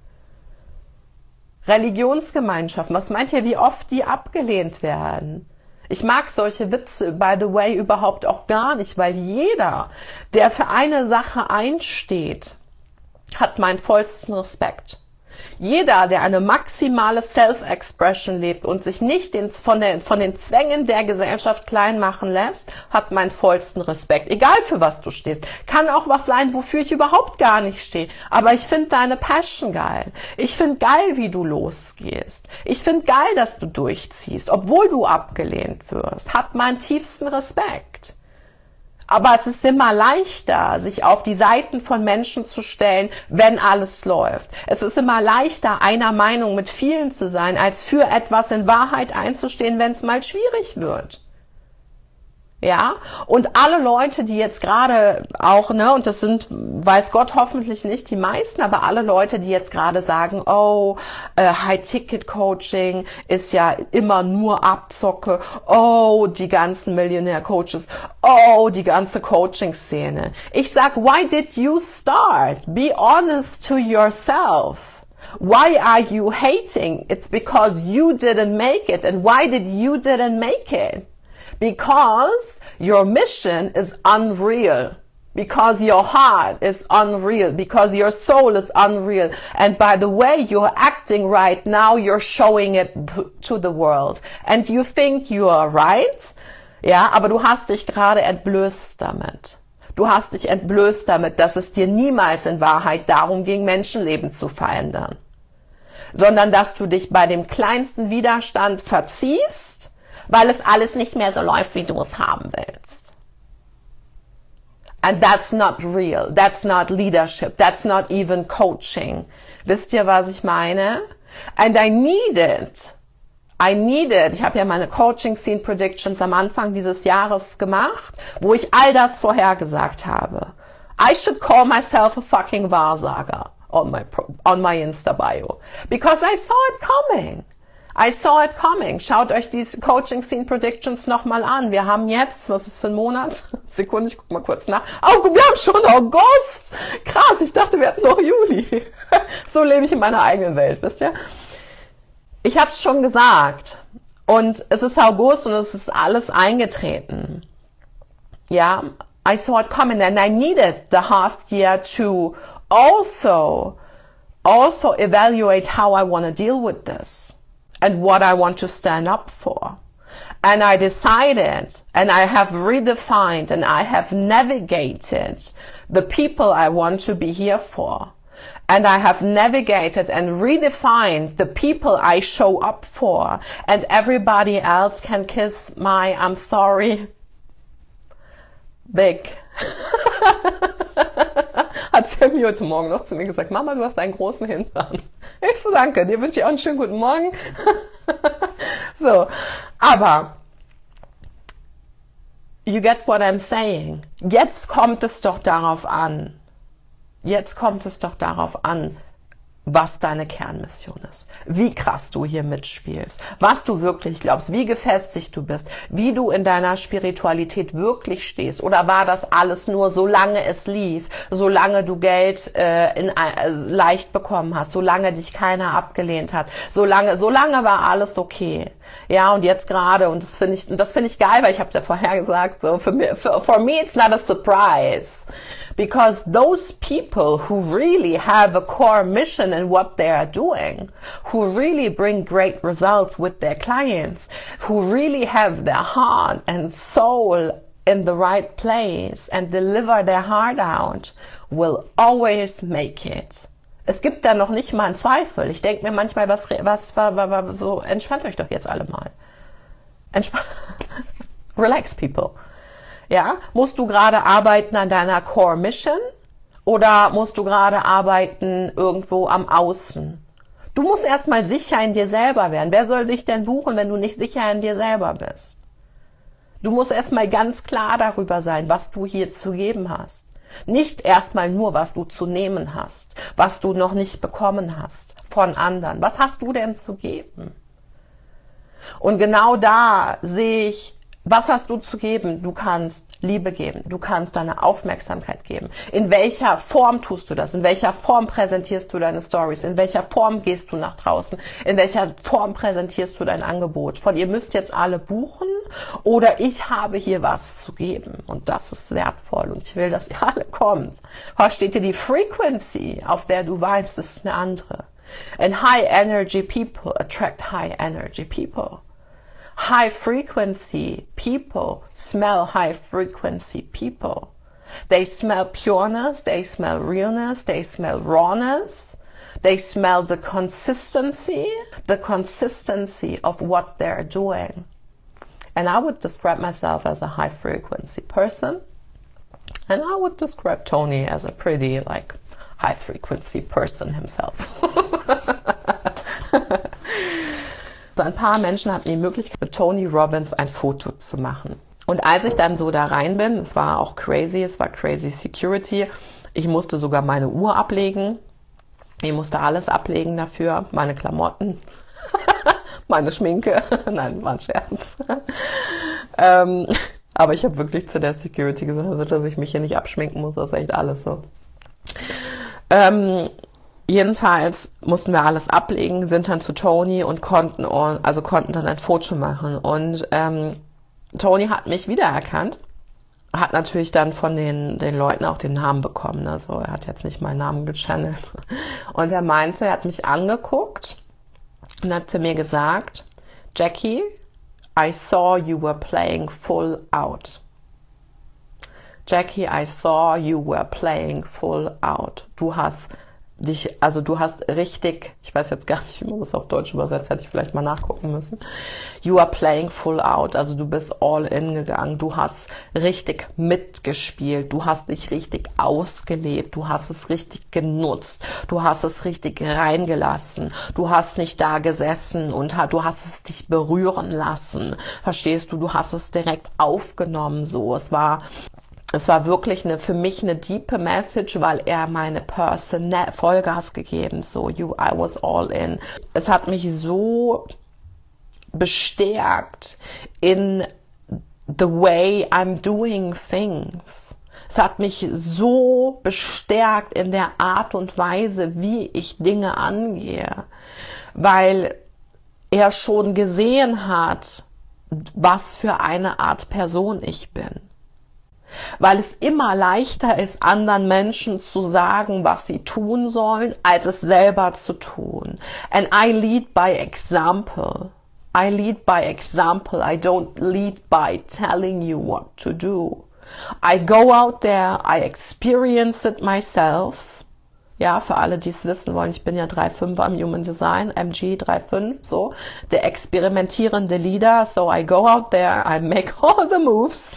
Religionsgemeinschaften, was meint ihr, wie oft die abgelehnt werden? Ich mag solche Witze, by the way, überhaupt auch gar nicht, weil jeder, der für eine Sache einsteht, hat meinen vollsten Respekt. Jeder, der eine maximale Self-Expression lebt und sich nicht von den Zwängen der Gesellschaft klein machen lässt, hat meinen vollsten Respekt. Egal für was du stehst. Kann auch was sein, wofür ich überhaupt gar nicht stehe. Aber ich finde deine Passion geil. Ich finde geil, wie du losgehst. Ich finde geil, dass du durchziehst, obwohl du abgelehnt wirst. Hat meinen tiefsten Respekt. Aber es ist immer leichter, sich auf die Seiten von Menschen zu stellen, wenn alles läuft. Es ist immer leichter, einer Meinung mit vielen zu sein, als für etwas in Wahrheit einzustehen, wenn es mal schwierig wird. Ja, und alle Leute, die jetzt gerade auch, ne, und das sind, weiß Gott, hoffentlich nicht die meisten, aber alle Leute, die jetzt gerade sagen, oh, High-Ticket-Coaching ist ja immer nur Abzocke, oh, die ganzen Millionär-Coaches, oh, die ganze Coaching-Szene. Ich sag, why did you start? Be honest to yourself. Why are you hating? It's because you didn't make it. And why did you didn't make it? Because your mission is unreal. Because your heart is unreal. Because your soul is unreal. And by the way you're acting right now, you're showing it to the world. And you think you are right? Ja, aber du hast dich gerade entblößt damit. Du hast dich entblößt damit, dass es dir niemals in Wahrheit darum ging, Menschenleben zu verändern. Sondern dass du dich bei dem kleinsten Widerstand verziehst, weil es alles nicht mehr so läuft, wie du es haben willst. And that's not real. That's not leadership. That's not even coaching. Wisst ihr, was ich meine? And I needed, ich habe ja meine Coaching Scene Predictions am Anfang dieses Jahres gemacht, wo ich all das vorhergesagt habe. I should call myself a fucking Wahrsager on my Insta bio. Because I saw it coming. I saw it coming. Schaut euch die Coaching Scene Predictions nochmal an. Wir haben jetzt, was ist für ein Monat? Sekunde, ich guck mal kurz nach. Oh, wir haben schon August. Krass, ich dachte, wir hatten noch Juli. So lebe ich in meiner eigenen Welt, wisst ihr? Ich habe es schon gesagt. Und es ist August und es ist alles eingetreten. Ja, I saw it coming and I needed the half year to also evaluate how I want to deal with this. And what I want to stand up for. And I decided, and I have redefined, and I have navigated the people I want to be here for. And I have navigated and redefined the people I show up for. And everybody else can kiss my, I'm sorry, big. Hat Sammy heute Morgen noch zu mir gesagt, Mama, du hast einen großen Hintern. Ich so, danke, dir wünsche ich auch einen schönen guten Morgen. So, aber, you get what I'm saying. Jetzt kommt es doch darauf an, was deine Kernmission ist, wie krass du hier mitspielst, was du wirklich glaubst, wie gefestigt du bist, wie du in deiner Spiritualität wirklich stehst. Oder war das alles nur, solange es lief, solange du Geld leicht bekommen hast, solange dich keiner abgelehnt hat, solange war alles okay. Ja, und jetzt gerade, und das finde ich geil, weil ich habe es ja vorher gesagt, so for me it's not a surprise. Because those people who really have a core mission in what they are doing, who really bring great results with their clients, who really have their heart and soul in the right place and deliver their heart out, will always make it. Es gibt da noch nicht mal einen Zweifel. Ich denke mir manchmal, was war so, entspannt euch doch jetzt alle mal. Relax, people. Ja, musst du gerade arbeiten an deiner Core Mission oder musst du gerade arbeiten irgendwo am Außen? Du musst erstmal sicher in dir selber werden. Wer soll sich denn buchen, wenn du nicht sicher in dir selber bist? Du musst erstmal ganz klar darüber sein, was du hier zu geben hast. Nicht erstmal nur, was du zu nehmen hast, was du noch nicht bekommen hast von anderen. Was hast du denn zu geben? Und genau da sehe ich, was hast du zu geben? Du kannst Liebe geben, du kannst deine Aufmerksamkeit geben. In welcher Form tust du das? In welcher Form präsentierst du deine Stories? In welcher Form gehst du nach draußen? In welcher Form präsentierst du dein Angebot? Von ihr müsst jetzt alle buchen oder ich habe hier was zu geben und das ist wertvoll und ich will, dass ihr alle kommt. Versteht ihr, die Frequency, auf der du vibest, ist eine andere. And high energy people attract high energy people. High frequency people smell high frequency people. They smell pureness, they smell realness, they smell rawness, they smell the consistency of what they're doing. And I would describe myself as a high frequency person. And I would describe Tony as a pretty high frequency person himself. So ein paar Menschen hatten die Möglichkeit, mit Tony Robbins ein Foto zu machen. Und als ich dann so da rein bin, es war auch crazy, es war crazy Security. Ich musste sogar meine Uhr ablegen. Ich musste alles ablegen dafür, meine Klamotten, meine Schminke. Nein, war ein Scherz. Aber ich habe wirklich zu der Security gesagt, also, dass ich mich hier nicht abschminken muss, das ist echt alles so. Jedenfalls mussten wir alles ablegen, sind dann zu Tony und konnten dann ein Foto machen. Und Tony hat mich wiedererkannt, hat natürlich dann von den Leuten auch den Namen bekommen. Also er hat jetzt nicht meinen Namen gechannelt. Und er meinte, er hat mich angeguckt und hat zu mir gesagt, Jackie, I saw you were playing full out. Jackie, I saw you were playing full out. Du hast richtig, ich weiß jetzt gar nicht, wie man das auf Deutsch übersetzt, hätte ich vielleicht mal nachgucken müssen. You are playing full out, also du bist all in gegangen, du hast richtig mitgespielt, du hast dich richtig ausgelebt, du hast es richtig genutzt, du hast es richtig reingelassen, du hast nicht da gesessen und du hast es dich berühren lassen, verstehst du, du hast es direkt aufgenommen, so, es war wirklich für mich eine diepe Message, weil er meine Vollgas gegeben, so, I was all in. Es hat mich so bestärkt in the way I'm doing things. Es hat mich so bestärkt in der Art und Weise, wie ich Dinge angehe, weil er schon gesehen hat, was für eine Art Person ich bin. Weil es immer leichter ist, anderen Menschen zu sagen, was sie tun sollen, als es selber zu tun. And I lead by example. I lead by example. I don't lead by telling you what to do. I go out there, I experience it myself. Ja, für alle, die es wissen wollen, ich bin ja 3.5 am Human Design, MG 3.5, so, der experimentierende Leader. So I go out there, I make all the moves.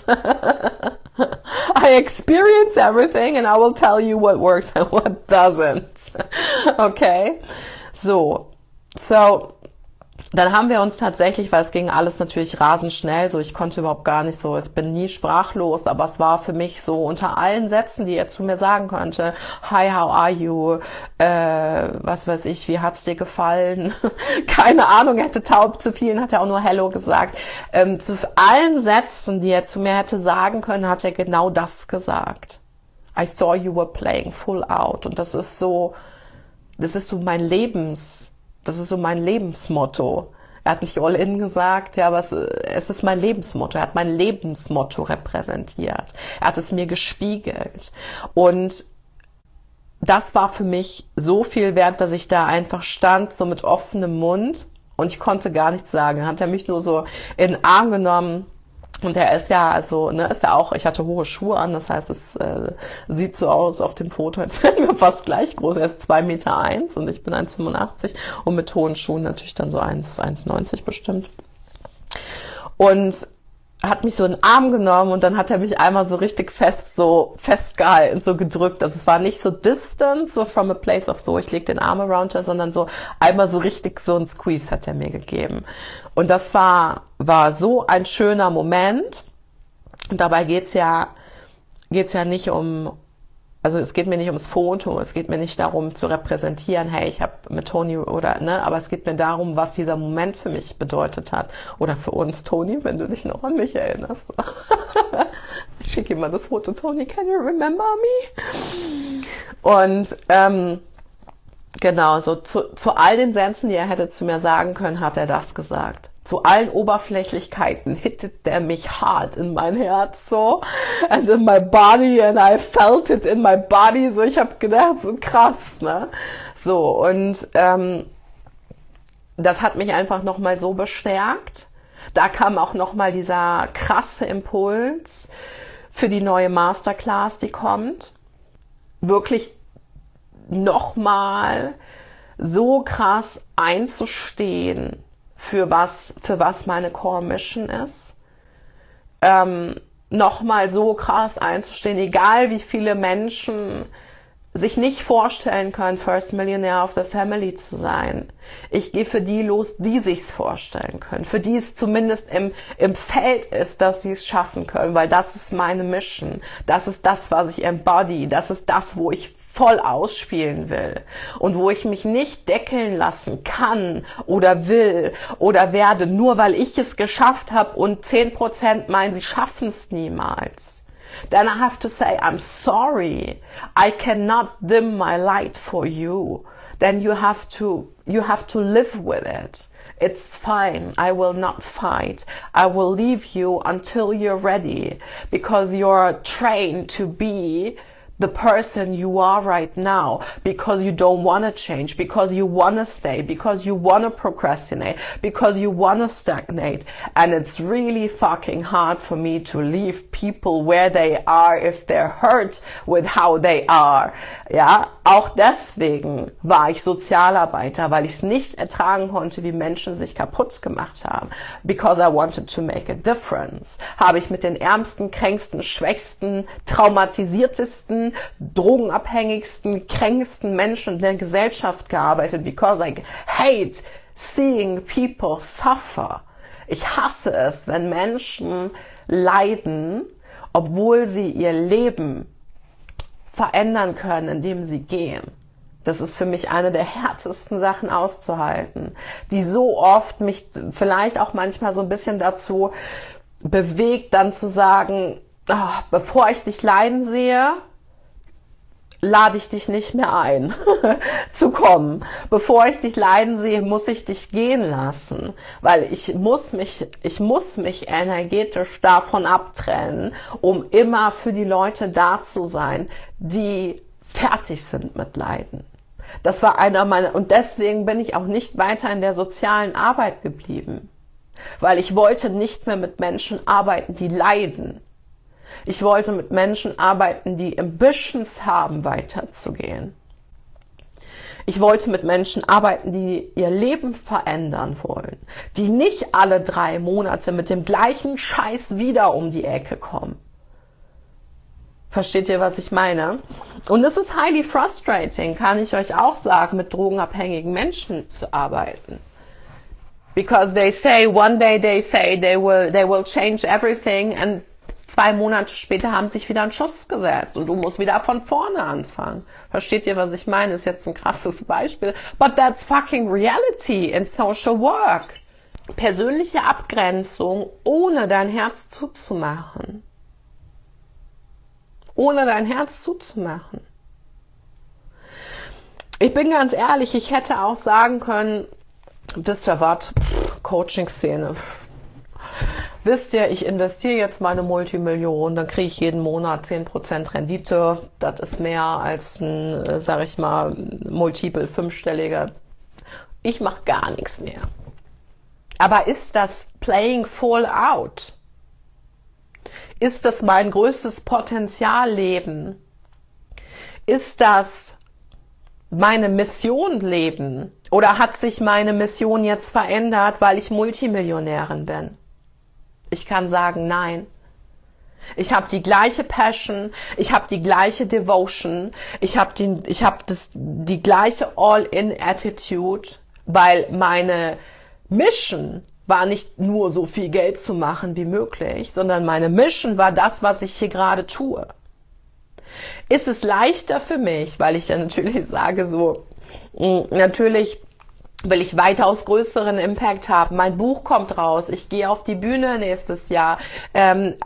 I experience everything and I will tell you what works and what doesn't. Okay? So, dann haben wir uns tatsächlich, weil es ging alles natürlich rasend schnell, so ich konnte überhaupt gar nicht so, ich bin nie sprachlos, aber es war für mich so unter allen Sätzen, die er zu mir sagen könnte, hi, how are you, was weiß ich, wie hat's dir gefallen, keine Ahnung, er hätte taub, zu vielen hat er auch nur hello gesagt, zu allen Sätzen, die er zu mir hätte sagen können, hat er genau das gesagt. I saw you were playing full out und das ist so mein Lebensmotto. Er hat nicht all in gesagt, ja, aber es ist mein Lebensmotto. Er hat mein Lebensmotto repräsentiert. Er hat es mir gespiegelt. Und das war für mich so viel wert, dass ich da einfach stand, so mit offenem Mund und ich konnte gar nichts sagen. Dann hat er mich nur so in den Arm genommen. Und er ist ja, also, ne, ist ja auch, ich hatte hohe Schuhe an, das heißt, es sieht so aus auf dem Foto, als wären wir fast gleich groß. Er ist 2,1 Meter und ich bin 1,85 und mit hohen Schuhen natürlich dann so 1,90 bestimmt. Und hat mich so in den Arm genommen und dann hat er mich einmal so richtig festgehalten, so gedrückt. Also es war nicht so distant, so from a place of so, ich leg den Arm around her, sondern so einmal so richtig so ein Squeeze hat er mir gegeben. Und das war so ein schöner Moment. Und dabei geht's ja nicht also es geht mir nicht ums Foto, es geht mir nicht darum zu repräsentieren, hey, ich habe mit Toni oder, ne, aber es geht mir darum, was dieser Moment für mich bedeutet hat. Oder für uns, Toni, wenn du dich noch an mich erinnerst. Ich schicke ihm mal das Foto, Toni, can you remember me? Und genau, so zu all den Sätzen, die er hätte zu mir sagen können, hat er das gesagt. Zu allen Oberflächlichkeiten hittet der mich hart in mein Herz, so, and in my body, and I felt it in my body, so, ich habe gedacht, so krass, ne, so, und das hat mich einfach nochmal so bestärkt. Da kam auch nochmal dieser krasse Impuls für die neue Masterclass, die kommt, wirklich nochmal so krass einzustehen, für was meine Core Mission ist, nochmal so krass einzustehen, egal wie viele Menschen sich nicht vorstellen können, First Millionaire of the Family zu sein. Ich gehe für die los, die sich's vorstellen können, für die es zumindest im Feld ist, dass sie es schaffen können, weil das ist meine Mission, das ist das, was ich embody, das ist das, wo ich voll ausspielen will und wo ich mich nicht deckeln lassen kann oder will oder werde, nur weil ich es geschafft habe und 10% meinen, sie schaffen es niemals. Then I have to say, I'm sorry, I cannot dim my light for you. Then you have to live with it. It's fine. I will not fight. I will leave you until you're ready, because you're trained to be the person you are right now, because you don't want to change, because you want to stay, because you want to procrastinate, because you want to stagnate. And it's really fucking hard for me to leave people where they are if they're hurt with how they are. Ja, auch deswegen war ich Sozialarbeiter, weil ich es nicht ertragen konnte, wie Menschen sich kaputt gemacht haben. Because I wanted to make a difference. Habe ich mit den ärmsten, kränksten, schwächsten, traumatisiertesten, drogenabhängigsten, kränksten Menschen in der Gesellschaft gearbeitet, because I hate seeing people suffer. Ich hasse es, wenn Menschen leiden, obwohl sie ihr Leben verändern können, indem sie gehen. Das ist für mich eine der härtesten Sachen auszuhalten, die so oft mich vielleicht auch manchmal so ein bisschen dazu bewegt, dann zu sagen, oh, bevor ich dich leiden sehe, lade ich dich nicht mehr ein, zu kommen. Bevor ich dich leiden sehe, muss ich dich gehen lassen, weil ich muss mich energetisch davon abtrennen, um immer für die Leute da zu sein, die fertig sind mit Leiden. Das war einer meiner, und deswegen bin ich auch nicht weiter in der sozialen Arbeit geblieben, weil ich wollte nicht mehr mit Menschen arbeiten, die leiden. Ich wollte mit Menschen arbeiten, die Ambitions haben, weiterzugehen. Ich wollte mit Menschen arbeiten, die ihr Leben verändern wollen, die nicht alle 3 Monate mit dem gleichen Scheiß wieder um die Ecke kommen. Versteht ihr, was ich meine? Und es ist highly frustrating, kann ich euch auch sagen, mit drogenabhängigen Menschen zu arbeiten. Because they say, one day they say they will change everything and 2 Monate später haben sich wieder einen Schuss gesetzt und du musst wieder von vorne anfangen. Versteht ihr, was ich meine? Ist jetzt ein krasses Beispiel. But that's fucking reality in social work. Persönliche Abgrenzung, ohne dein Herz zuzumachen. Ohne dein Herz zuzumachen. Ich bin ganz ehrlich, ich hätte auch sagen können, wisst ihr was, Coaching-Szene. Wisst ihr, ich investiere jetzt meine Multimillion, dann kriege ich jeden Monat 10% Rendite. Das ist mehr als ein, sag ich mal, multiple 5-stelliger. Ich mache gar nichts mehr. Aber ist das playing full out? Ist das mein größtes Potenzialleben? Ist das meine Mission leben? Oder hat sich meine Mission jetzt verändert, weil ich Multimillionärin bin? Ich kann sagen, nein. Ich habe die gleiche Passion, ich habe die gleiche Devotion, ich habe die gleiche All-in-Attitude, weil meine Mission war nicht nur so viel Geld zu machen wie möglich, sondern meine Mission war das, was ich hier gerade tue. Ist es leichter für mich, weil ich ja natürlich sage so, natürlich will ich weitaus größeren Impact haben. Mein Buch kommt raus. Ich gehe auf die Bühne nächstes Jahr. Wir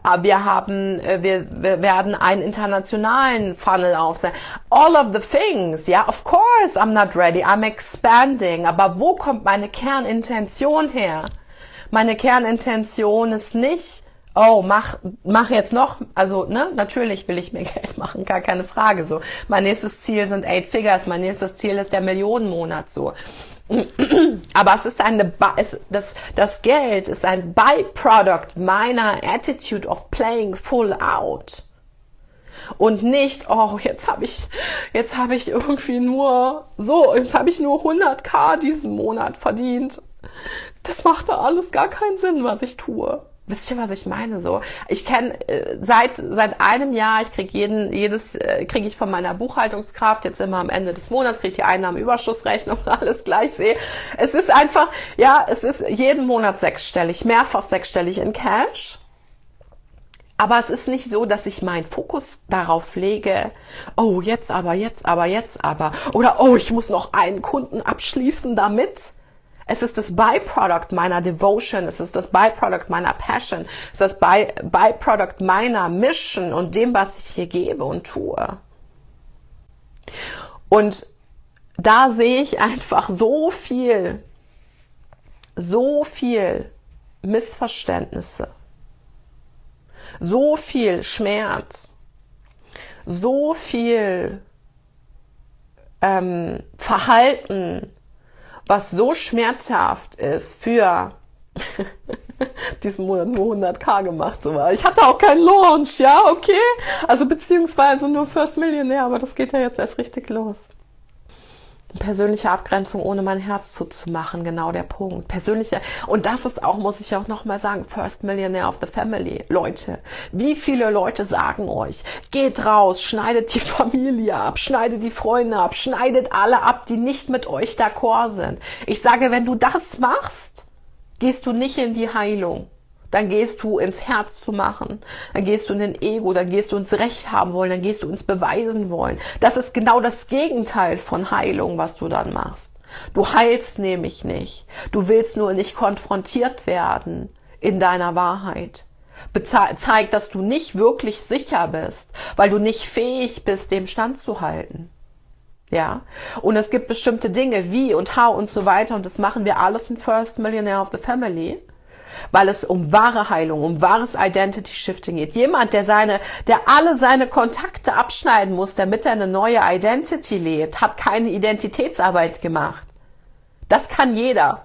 werden einen internationalen Funnel aufsetzen. All of the things. Ja, of course I'm not ready. I'm expanding. Aber wo kommt meine Kernintention her? Meine Kernintention ist nicht, oh, mach jetzt noch, also, ne, natürlich will ich mehr Geld machen, gar keine Frage, so. Mein nächstes Ziel sind 8 Figures, mein nächstes Ziel ist der Millionenmonat, so. Aber es ist das Geld ist ein Byproduct meiner Attitude of playing full out. Und nicht, oh, jetzt habe ich irgendwie nur 100.000 diesen Monat verdient. Das macht da alles gar keinen Sinn, was ich tue. Wisst ihr, was ich meine? So, ich kenne seit einem Jahr, ich kriege ich von meiner Buchhaltungskraft jetzt immer am Ende des Monats, kriege ich die Einnahmenüberschussrechnung und alles gleich sehe. Es ist einfach, ja, es ist jeden Monat 6-stellig, mehrfach 6-stellig in Cash. Aber es ist nicht so, dass ich meinen Fokus darauf lege, oh, jetzt aber. Oder, oh, ich muss noch einen Kunden abschließen damit. Es ist das Byproduct meiner Devotion, es ist das Byproduct meiner Passion, es ist das Byproduct meiner Mission und dem, was ich hier gebe und tue. Und da sehe ich einfach so viel Missverständnisse, so viel Schmerz, so viel Verhalten, was so schmerzhaft ist für diesen Monat nur 100.000 gemacht. So. Ich hatte auch keinen Launch, ja, okay? Also beziehungsweise nur First Millionaire, aber das geht ja jetzt erst richtig los. Persönliche Abgrenzung, ohne mein Herz zuzumachen, genau der Punkt. Persönliche, und das ist auch, muss ich auch nochmal sagen, First Millionaire of the Family. Leute, wie viele Leute sagen euch, geht raus, schneidet die Familie ab, schneidet die Freunde ab, schneidet alle ab, die nicht mit euch d'accord sind. Ich sage, wenn du das machst, gehst du nicht in die Heilung. Dann gehst du ins Herz zu machen, dann gehst du in den Ego, dann gehst du ins Recht haben wollen, dann gehst du ins Beweisen wollen. Das ist genau das Gegenteil von Heilung, was du dann machst. Du heilst nämlich nicht. Du willst nur nicht konfrontiert werden in deiner Wahrheit. Zeigt, dass du nicht wirklich sicher bist, weil du nicht fähig bist, dem standzuhalten. Ja, und es gibt bestimmte Dinge wie und how und so weiter und das machen wir alles in First Millionaire of the Family, weil es um wahre Heilung, um wahres Identity Shifting geht. Jemand, der alle seine Kontakte abschneiden muss, damit er eine neue Identity lebt, hat keine Identitätsarbeit gemacht. Das kann jeder.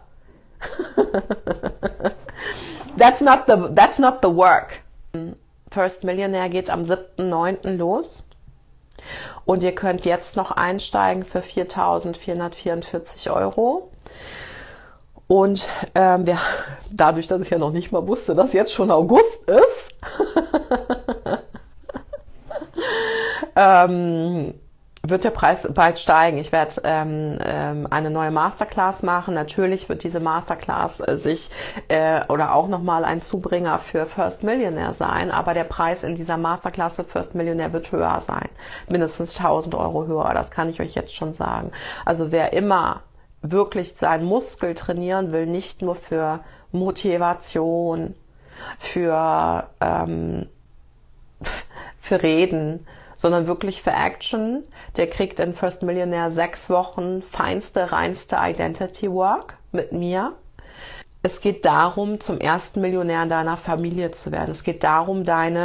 That's not the work. First Millionaire geht am 7.9. los. Und ihr könnt jetzt noch einsteigen für 4.444 €. Und dadurch, dass ich ja noch nicht mal wusste, dass jetzt schon August ist, wird der Preis bald steigen. Ich werde eine neue Masterclass machen. Natürlich wird diese Masterclass oder auch nochmal ein Zubringer für First Millionaire sein, aber der Preis in dieser Masterclass für First Millionaire wird höher sein. Mindestens 1.000 € höher, das kann ich euch jetzt schon sagen. Also wer immer wirklich seinen Muskel trainieren will, nicht nur für Motivation, für Reden, sondern wirklich für Action, der kriegt in First Millionaire 6 Wochen feinste, reinste Identity Work mit mir. Es geht darum, zum ersten Millionär in deiner Familie zu werden. Es geht darum,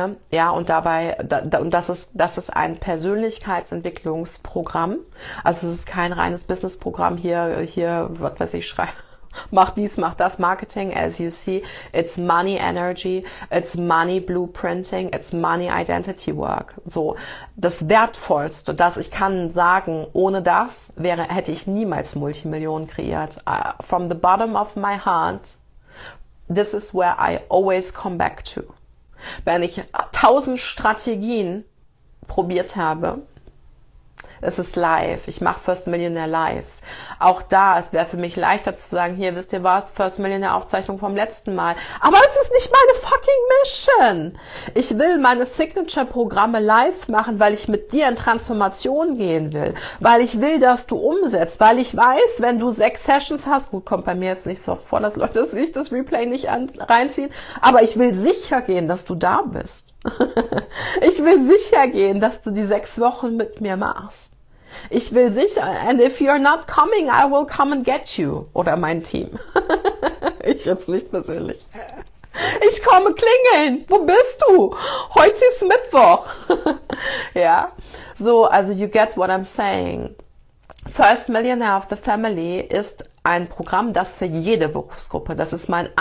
und das ist ein Persönlichkeitsentwicklungsprogramm. Also es ist kein reines Businessprogramm hier, was weiß ich, mach dies, mach das, Marketing, as you see. It's money energy, it's money blueprinting, it's money identity work. So, das Wertvollste, ich kann sagen, ohne das hätte ich niemals Multimillionen kreiert. From the bottom of my heart, this is where I always come back to. Wenn ich 1000 Strategien probiert habe, es ist live. Ich mache First Millionaire live. Auch da, es wäre für mich leichter zu sagen, hier, wisst ihr was, First Millionaire Aufzeichnung vom letzten Mal. Aber es ist nicht meine fucking Mission. Ich will meine Signature-Programme live machen, weil ich mit dir in Transformation gehen will. Weil ich will, dass du umsetzt. Weil ich weiß, wenn du 6 Sessions hast, gut, kommt bei mir jetzt nicht so vor, dass Leute sich das Replay nicht reinziehen, aber ich will sicher gehen, dass du da bist. Ich will sicher gehen, dass du die 6 Wochen mit mir machst. Ich will sicher, and if you're not coming, I will come and get you. Oder mein Team. Ich jetzt nicht persönlich. Ich komme klingeln. Wo bist du? Heute ist Mittwoch. Ja. So, also you get what I'm saying. First Millionaire of the Family ist ein Programm, das für jede Berufsgruppe, das ist mein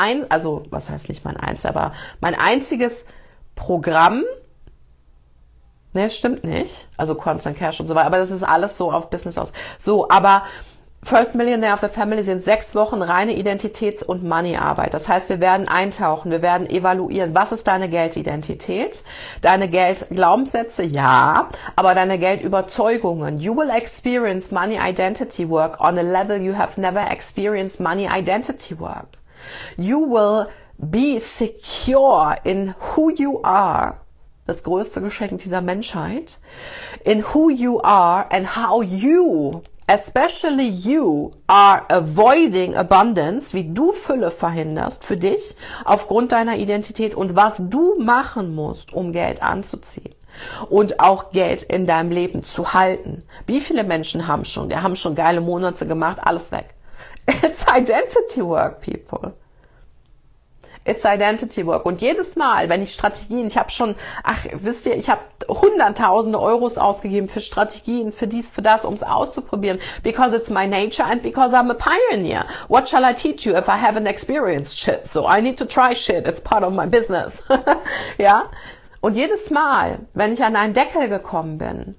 einziges Programm. Ne, stimmt nicht. Also Constant Cash und so weiter. Aber das ist alles so auf Business aus. So, aber First Millionaire of the Family sind 6 Wochen reine Identitäts- und Money-Arbeit. Das heißt, wir werden eintauchen, wir werden evaluieren, was ist deine Geldidentität, deine Geldglaubenssätze, ja, aber deine Geldüberzeugungen. You will experience money identity work on a level you have never experienced money identity work. You will be secure in who you are. Das größte Geschenk dieser Menschheit. In who you are and how you, especially you, are avoiding abundance, wie du Fülle verhinderst für dich aufgrund deiner Identität und was du machen musst, um Geld anzuziehen und auch Geld in deinem Leben zu halten. Wie viele Menschen haben schon geile Monate gemacht, alles weg. It's identity work, people. It's identity work. Und jedes Mal, wenn ich Strategien, ich habe Hunderttausende Euros ausgegeben für Strategien, für dies, für das, um es auszuprobieren. Because it's my nature and because I'm a pioneer. What shall I teach you if I haven't experienced shit? So I need to try shit. It's part of my business. Ja? Und jedes Mal, wenn ich an einen Deckel gekommen bin,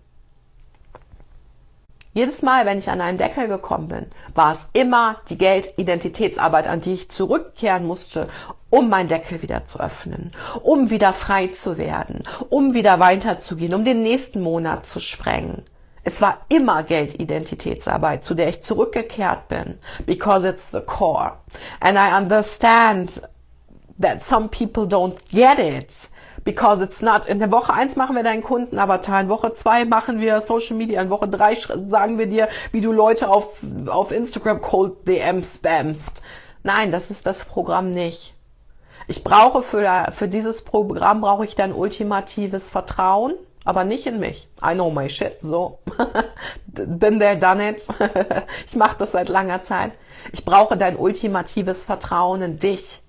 war es immer die Geldidentitätsarbeit, an die ich zurückkehren musste, um meinen Deckel wieder zu öffnen, um wieder frei zu werden, um wieder weiterzugehen, um den nächsten Monat zu sprengen. Es war immer Geldidentitätsarbeit, zu der ich zurückgekehrt bin, because it's the core. And I understand that some people don't get it. Because it's not, in der Woche 1 machen wir deinen Kundenavatar, in Woche 2 machen wir Social Media, in Woche 3 sagen wir dir, wie du Leute auf Instagram Cold DM spammst. Nein, das ist das Programm nicht. Ich brauche für dieses Programm brauche ich dein ultimatives Vertrauen, aber nicht in mich. I know my shit, so. Been there, done it. Ich mache das seit langer Zeit. Ich brauche dein ultimatives Vertrauen in dich.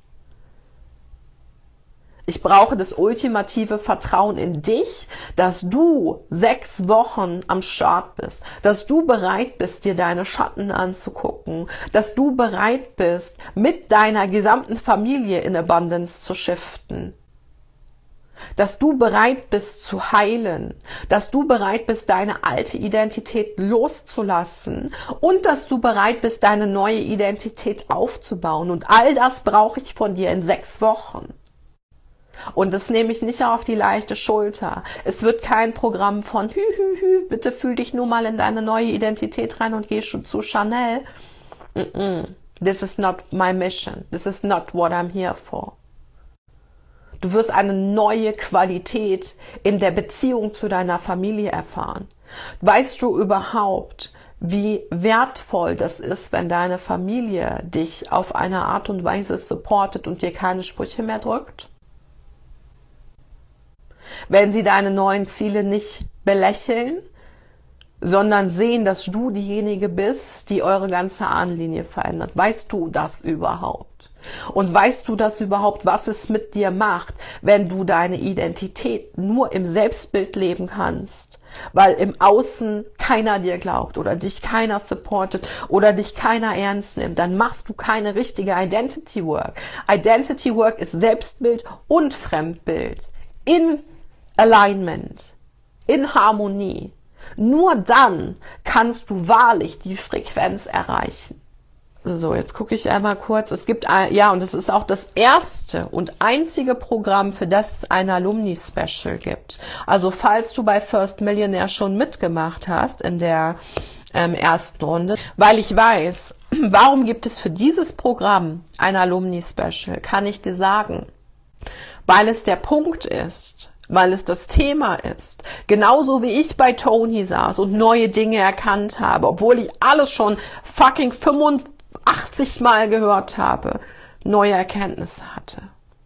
Ich brauche das ultimative Vertrauen in dich, dass du 6 Wochen am Start bist, dass du bereit bist, dir deine Schatten anzugucken, dass du bereit bist, mit deiner gesamten Familie in Abundance zu shiften, dass du bereit bist zu heilen, dass du bereit bist, deine alte Identität loszulassen und dass du bereit bist, deine neue Identität aufzubauen. Und all das brauche ich von dir in 6 Wochen. Und das nehme ich nicht auf die leichte Schulter. Es wird kein Programm von bitte fühl dich nur mal in deine neue Identität rein und geh zu Chanel. This is not my mission. This is not what I'm here for. Du wirst eine neue Qualität in der Beziehung zu deiner Familie erfahren. Weißt du überhaupt, wie wertvoll das ist, wenn deine Familie dich auf eine Art und Weise supportet und dir keine Sprüche mehr drückt? Wenn sie deine neuen Ziele nicht belächeln, sondern sehen, dass du diejenige bist, die eure ganze Ahnenlinie verändert. Weißt du das überhaupt? Und weißt du das überhaupt, was es mit dir macht, wenn du deine Identität nur im Selbstbild leben kannst? Weil im Außen keiner dir glaubt oder dich keiner supportet oder dich keiner ernst nimmt, dann machst du keine richtige Identity Work. Identity Work ist Selbstbild und Fremdbild in Alignment, in Harmonie. Nur dann kannst du wahrlich die Frequenz erreichen. So, jetzt gucke ich einmal kurz. Es gibt, und es ist auch das erste und einzige Programm, für das es ein Alumni-Special gibt. Also falls du bei First Millionaire schon mitgemacht hast in der ersten Runde, weil ich weiß, warum gibt es für dieses Programm ein Alumni-Special, kann ich dir sagen. Weil es der Punkt ist, weil es das Thema ist. Genauso wie ich bei Tony saß und neue Dinge erkannt habe, obwohl ich alles schon fucking 85 Mal gehört habe, neue Erkenntnisse hatte.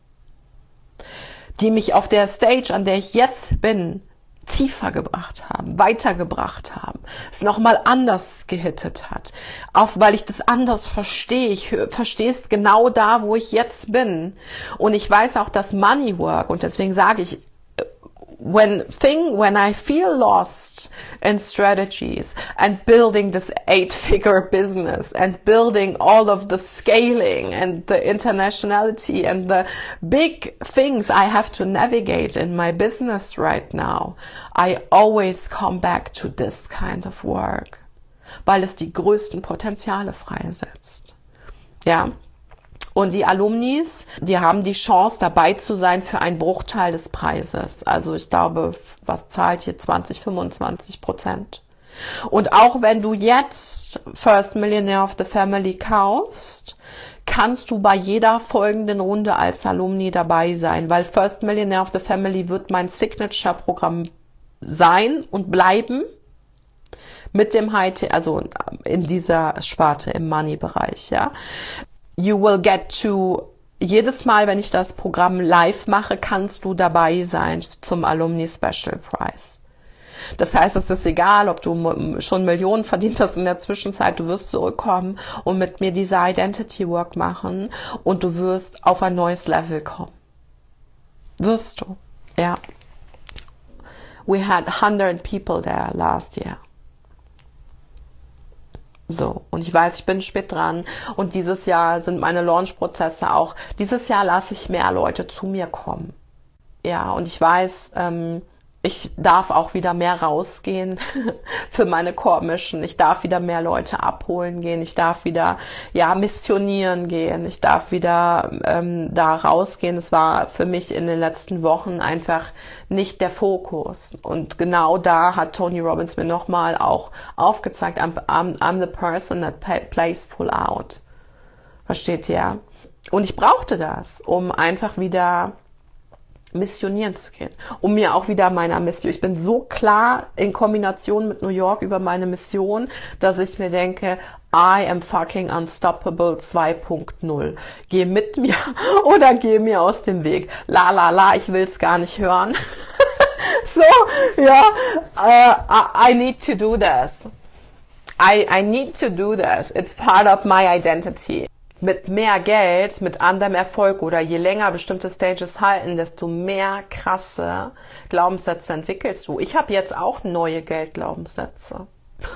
Die mich auf der Stage, an der ich jetzt bin, tiefer gebracht haben, weitergebracht haben, es nochmal anders gehittet hat. Auch weil ich das anders verstehe. Ich verstehe es genau da, wo ich jetzt bin. Und ich weiß auch, dass Money Work, und deswegen sage ich, when I feel lost in strategies and building this 8-figure business and building all of the scaling and the internationality and the big things I have to navigate in my business right now, I always come back to this kind of work, weil es die größten Potenziale freisetzt. Ja. Und die Alumnis, die haben die Chance, dabei zu sein für einen Bruchteil des Preises. Also ich glaube, was zahlt hier 20-25%. Und auch wenn du jetzt First Millionaire of the Family kaufst, kannst du bei jeder folgenden Runde als Alumni dabei sein, weil First Millionaire of the Family wird mein Signature-Programm sein und bleiben mit dem High-Ticket, also in dieser Sparte im Money-Bereich, ja. You will get to, jedes Mal, wenn ich das Programm live mache, kannst du dabei sein zum Alumni Special Prize. Das heißt, es ist egal, ob du schon Millionen verdient hast in der Zwischenzeit, du wirst zurückkommen und mit mir diese Identity Work machen und du wirst auf ein neues Level kommen. Wirst du, ja. We had 100 people there last year. So, und ich weiß, ich bin spät dran und dieses Jahr sind meine Launch-Prozesse auch, dieses Jahr lasse ich mehr Leute zu mir kommen. Ja, und ich weiß, ich darf auch wieder mehr rausgehen für meine Core Mission. Ich darf wieder mehr Leute abholen gehen. Ich darf wieder, missionieren gehen. Ich darf wieder da rausgehen. Es war für mich in den letzten Wochen einfach nicht der Fokus. Und genau da hat Tony Robbins mir nochmal auch aufgezeigt, I'm the person that plays full out. Versteht ihr? Und ich brauchte das, um einfach wieder missionieren zu gehen, um mir auch wieder meiner Mission, ich bin so klar in Kombination mit New York über meine Mission, dass ich mir denke, I am fucking unstoppable 2.0. Geh mit mir oder geh mir aus dem Weg. La la la, ich will's gar nicht hören. So, ja, I need to do this. I need to do this. It's part of my identity. Mit mehr Geld, mit anderem Erfolg oder je länger bestimmte Stages halten, desto mehr krasse Glaubenssätze entwickelst du. Ich habe jetzt auch neue Geldglaubenssätze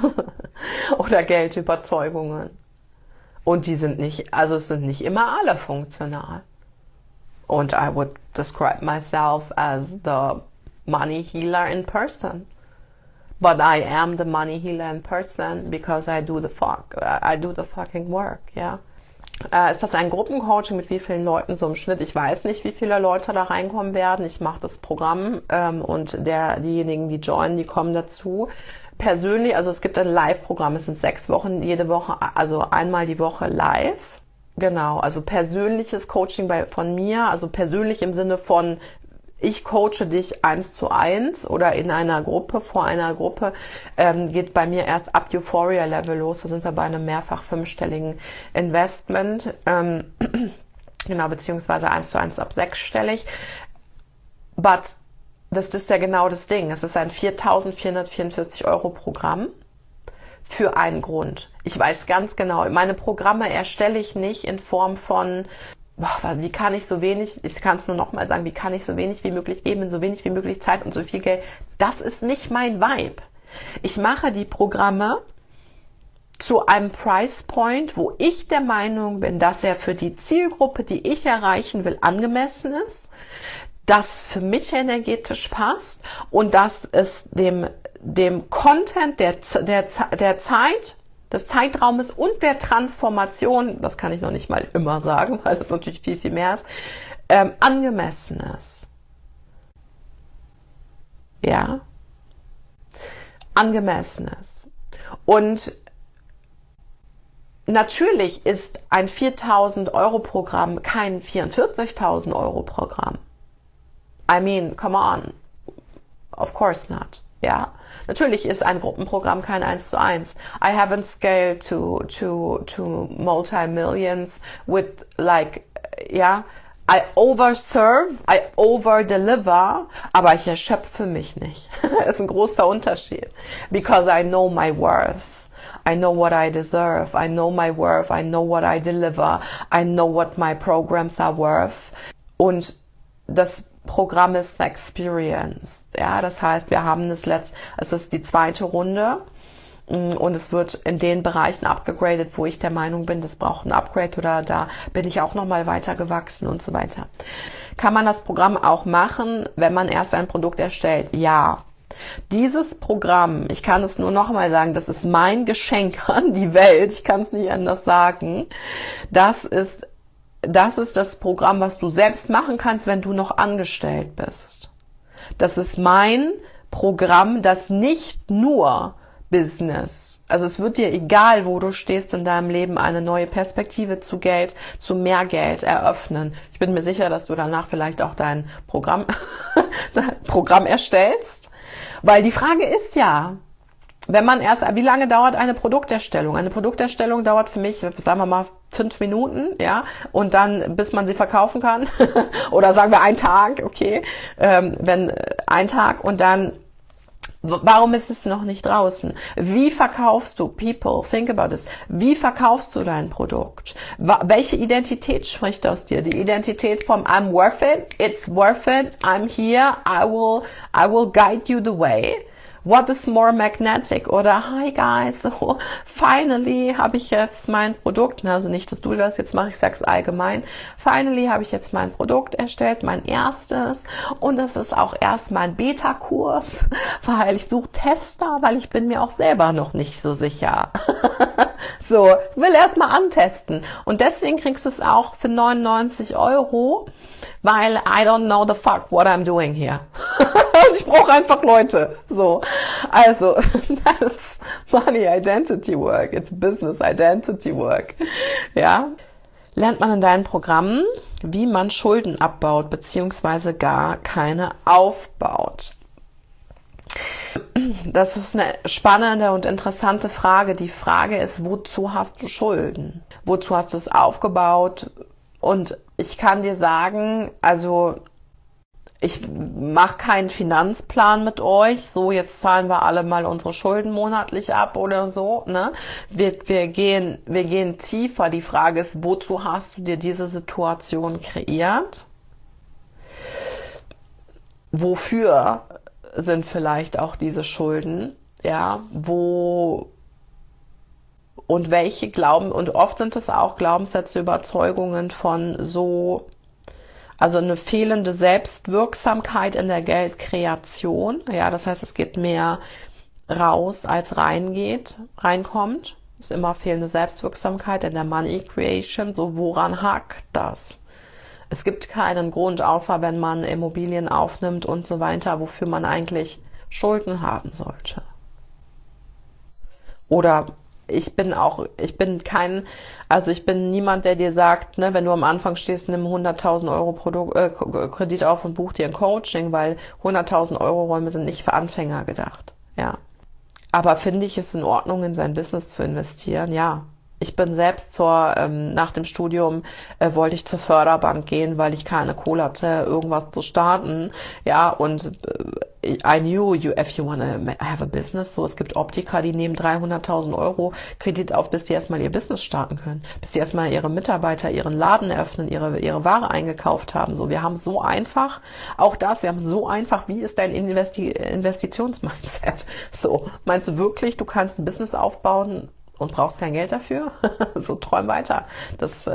oder Geldüberzeugungen. Und die sind nicht, also es sind nicht immer alle funktional. Und I would describe myself as the money healer in person. But I am the money healer in person because I do the fucking work, ja. Ist das ein Gruppencoaching mit wie vielen Leuten so im Schnitt? Ich weiß nicht, wie viele Leute da reinkommen werden. Ich mache das Programm und diejenigen, die joinen, die kommen dazu. Persönlich, also es gibt ein Live-Programm, es sind 6 Wochen, jede Woche, also einmal die Woche live. Genau, also persönliches Coaching von mir, also persönlich im Sinne von ich coache dich 1:1 oder in einer Gruppe, vor einer Gruppe, geht bei mir erst ab Euphoria Level los. Da sind wir bei einem mehrfach 5-stelligen Investment, genau, beziehungsweise 1:1 ab 6-stellig. But das ist ja genau das Ding. Es ist ein 4.444 € Programm für einen Grund. Ich weiß ganz genau, meine Programme erstelle ich nicht in Form von wie kann ich so wenig, ich kann es nur nochmal sagen, wie kann ich so wenig wie möglich geben, in so wenig wie möglich Zeit und so viel Geld. Das ist nicht mein Vibe. Ich mache die Programme zu einem Price Point, wo ich der Meinung bin, dass er für die Zielgruppe, die ich erreichen will, angemessen ist, dass es für mich energetisch passt und dass es dem Content der Zeit, des Zeitraumes und der Transformation, das kann ich noch nicht mal immer sagen, weil das natürlich viel, viel mehr ist, angemessen ist. Ja? Angemessen ist. Und natürlich ist ein 4.000 € Programm kein 44.000 € Programm. I mean, come on. Of course not. Ja, natürlich ist ein Gruppenprogramm kein 1:1. I haven't scaled to multi-millions with like, ja, I overserve, I overdeliver, aber ich erschöpfe mich nicht. Ist ein großer Unterschied. Because I know my worth. I know what I deserve. I know my worth. I know what I deliver. I know what my programs are worth. Und das Programm ist Experience. Ja, das heißt, wir haben es ist die 2. Runde und es wird in den Bereichen abgegradet, wo ich der Meinung bin, das braucht ein Upgrade oder da bin ich auch nochmal weiter gewachsen und so weiter. Kann man das Programm auch machen, wenn man erst ein Produkt erstellt? Ja. Dieses Programm, ich kann es nur nochmal sagen, das ist mein Geschenk an die Welt, ich kann es nicht anders sagen, das ist das Programm, was du selbst machen kannst, wenn du noch angestellt bist. Das ist mein Programm, das nicht nur Business, also es wird dir egal, wo du stehst in deinem Leben, eine neue Perspektive zu Geld, zu mehr Geld eröffnen. Ich bin mir sicher, dass du danach vielleicht auch dein Programm erstellst, weil die Frage ist ja, wie lange dauert eine Produkterstellung? Eine Produkterstellung dauert für mich, sagen wir mal, 5 Minuten, ja, und dann, bis man sie verkaufen kann, oder sagen wir 1 Tag, okay, wenn 1 Tag und dann, warum ist es noch nicht draußen? Wie verkaufst du, people, think about this, wie verkaufst du dein Produkt? Welche Identität spricht aus dir? Die Identität vom I'm worth it, it's worth it, I'm here, I will guide you the way. What is more magnetic? Oder hi guys, so finally habe ich jetzt mein Produkt, also nicht, dass du das jetzt machst, ich sag's allgemein, finally habe ich jetzt mein Produkt erstellt, mein erstes, und das ist auch erst mein Beta-Kurs, weil ich suche Tester, weil ich bin mir auch selber noch nicht so sicher. So, will erst mal antesten und deswegen kriegst du es auch für 99 €, weil I don't know the fuck what I'm doing here. Ich brauche einfach Leute. So, also, that's money identity work. It's business identity work. Ja, lernt man in deinen Programmen, wie man Schulden abbaut, beziehungsweise gar keine aufbaut. Das ist eine spannende und interessante Frage. Die Frage ist, wozu hast du Schulden? Wozu hast du es aufgebaut? Und ich kann dir sagen, also ich mache keinen Finanzplan mit euch. So, jetzt zahlen wir alle mal unsere Schulden monatlich ab oder so. Ne? Wir gehen tiefer. Die Frage ist, wozu hast du dir diese Situation kreiert? Wofür sind vielleicht auch diese Schulden? Ja, und welche Glauben, und oft sind es auch Glaubenssätze, Überzeugungen von so, also eine fehlende Selbstwirksamkeit in der Geldkreation. Ja, das heißt, es geht mehr raus, als reinkommt. Es ist immer fehlende Selbstwirksamkeit in der Money Creation. So, woran hakt das? Es gibt keinen Grund, außer wenn man Immobilien aufnimmt und so weiter, wofür man eigentlich Schulden haben sollte. Oder ich bin niemand, der dir sagt, ne, wenn du am Anfang stehst, nimm 100.000 Euro Kredit auf und buch dir ein Coaching, weil 100.000 Euro Räume sind nicht für Anfänger gedacht. Ja. Aber finde ich es in Ordnung, in sein Business zu investieren? Ja. Ich bin selbst nach dem Studium wollte ich zur Förderbank gehen, weil ich keine Kohle hatte, irgendwas zu starten. Ja, und I knew if you want to have a business, so, es gibt Optiker, die nehmen 300.000 Euro Kredit auf, bis die erstmal ihr Business starten können, bis die erstmal ihre Mitarbeiter ihren Laden eröffnen, ihre Ware eingekauft haben. So, wir haben so einfach, wie ist dein Investitionsmindset? So, meinst du wirklich, du kannst ein Business aufbauen und brauchst kein Geld dafür? So, träum weiter. Das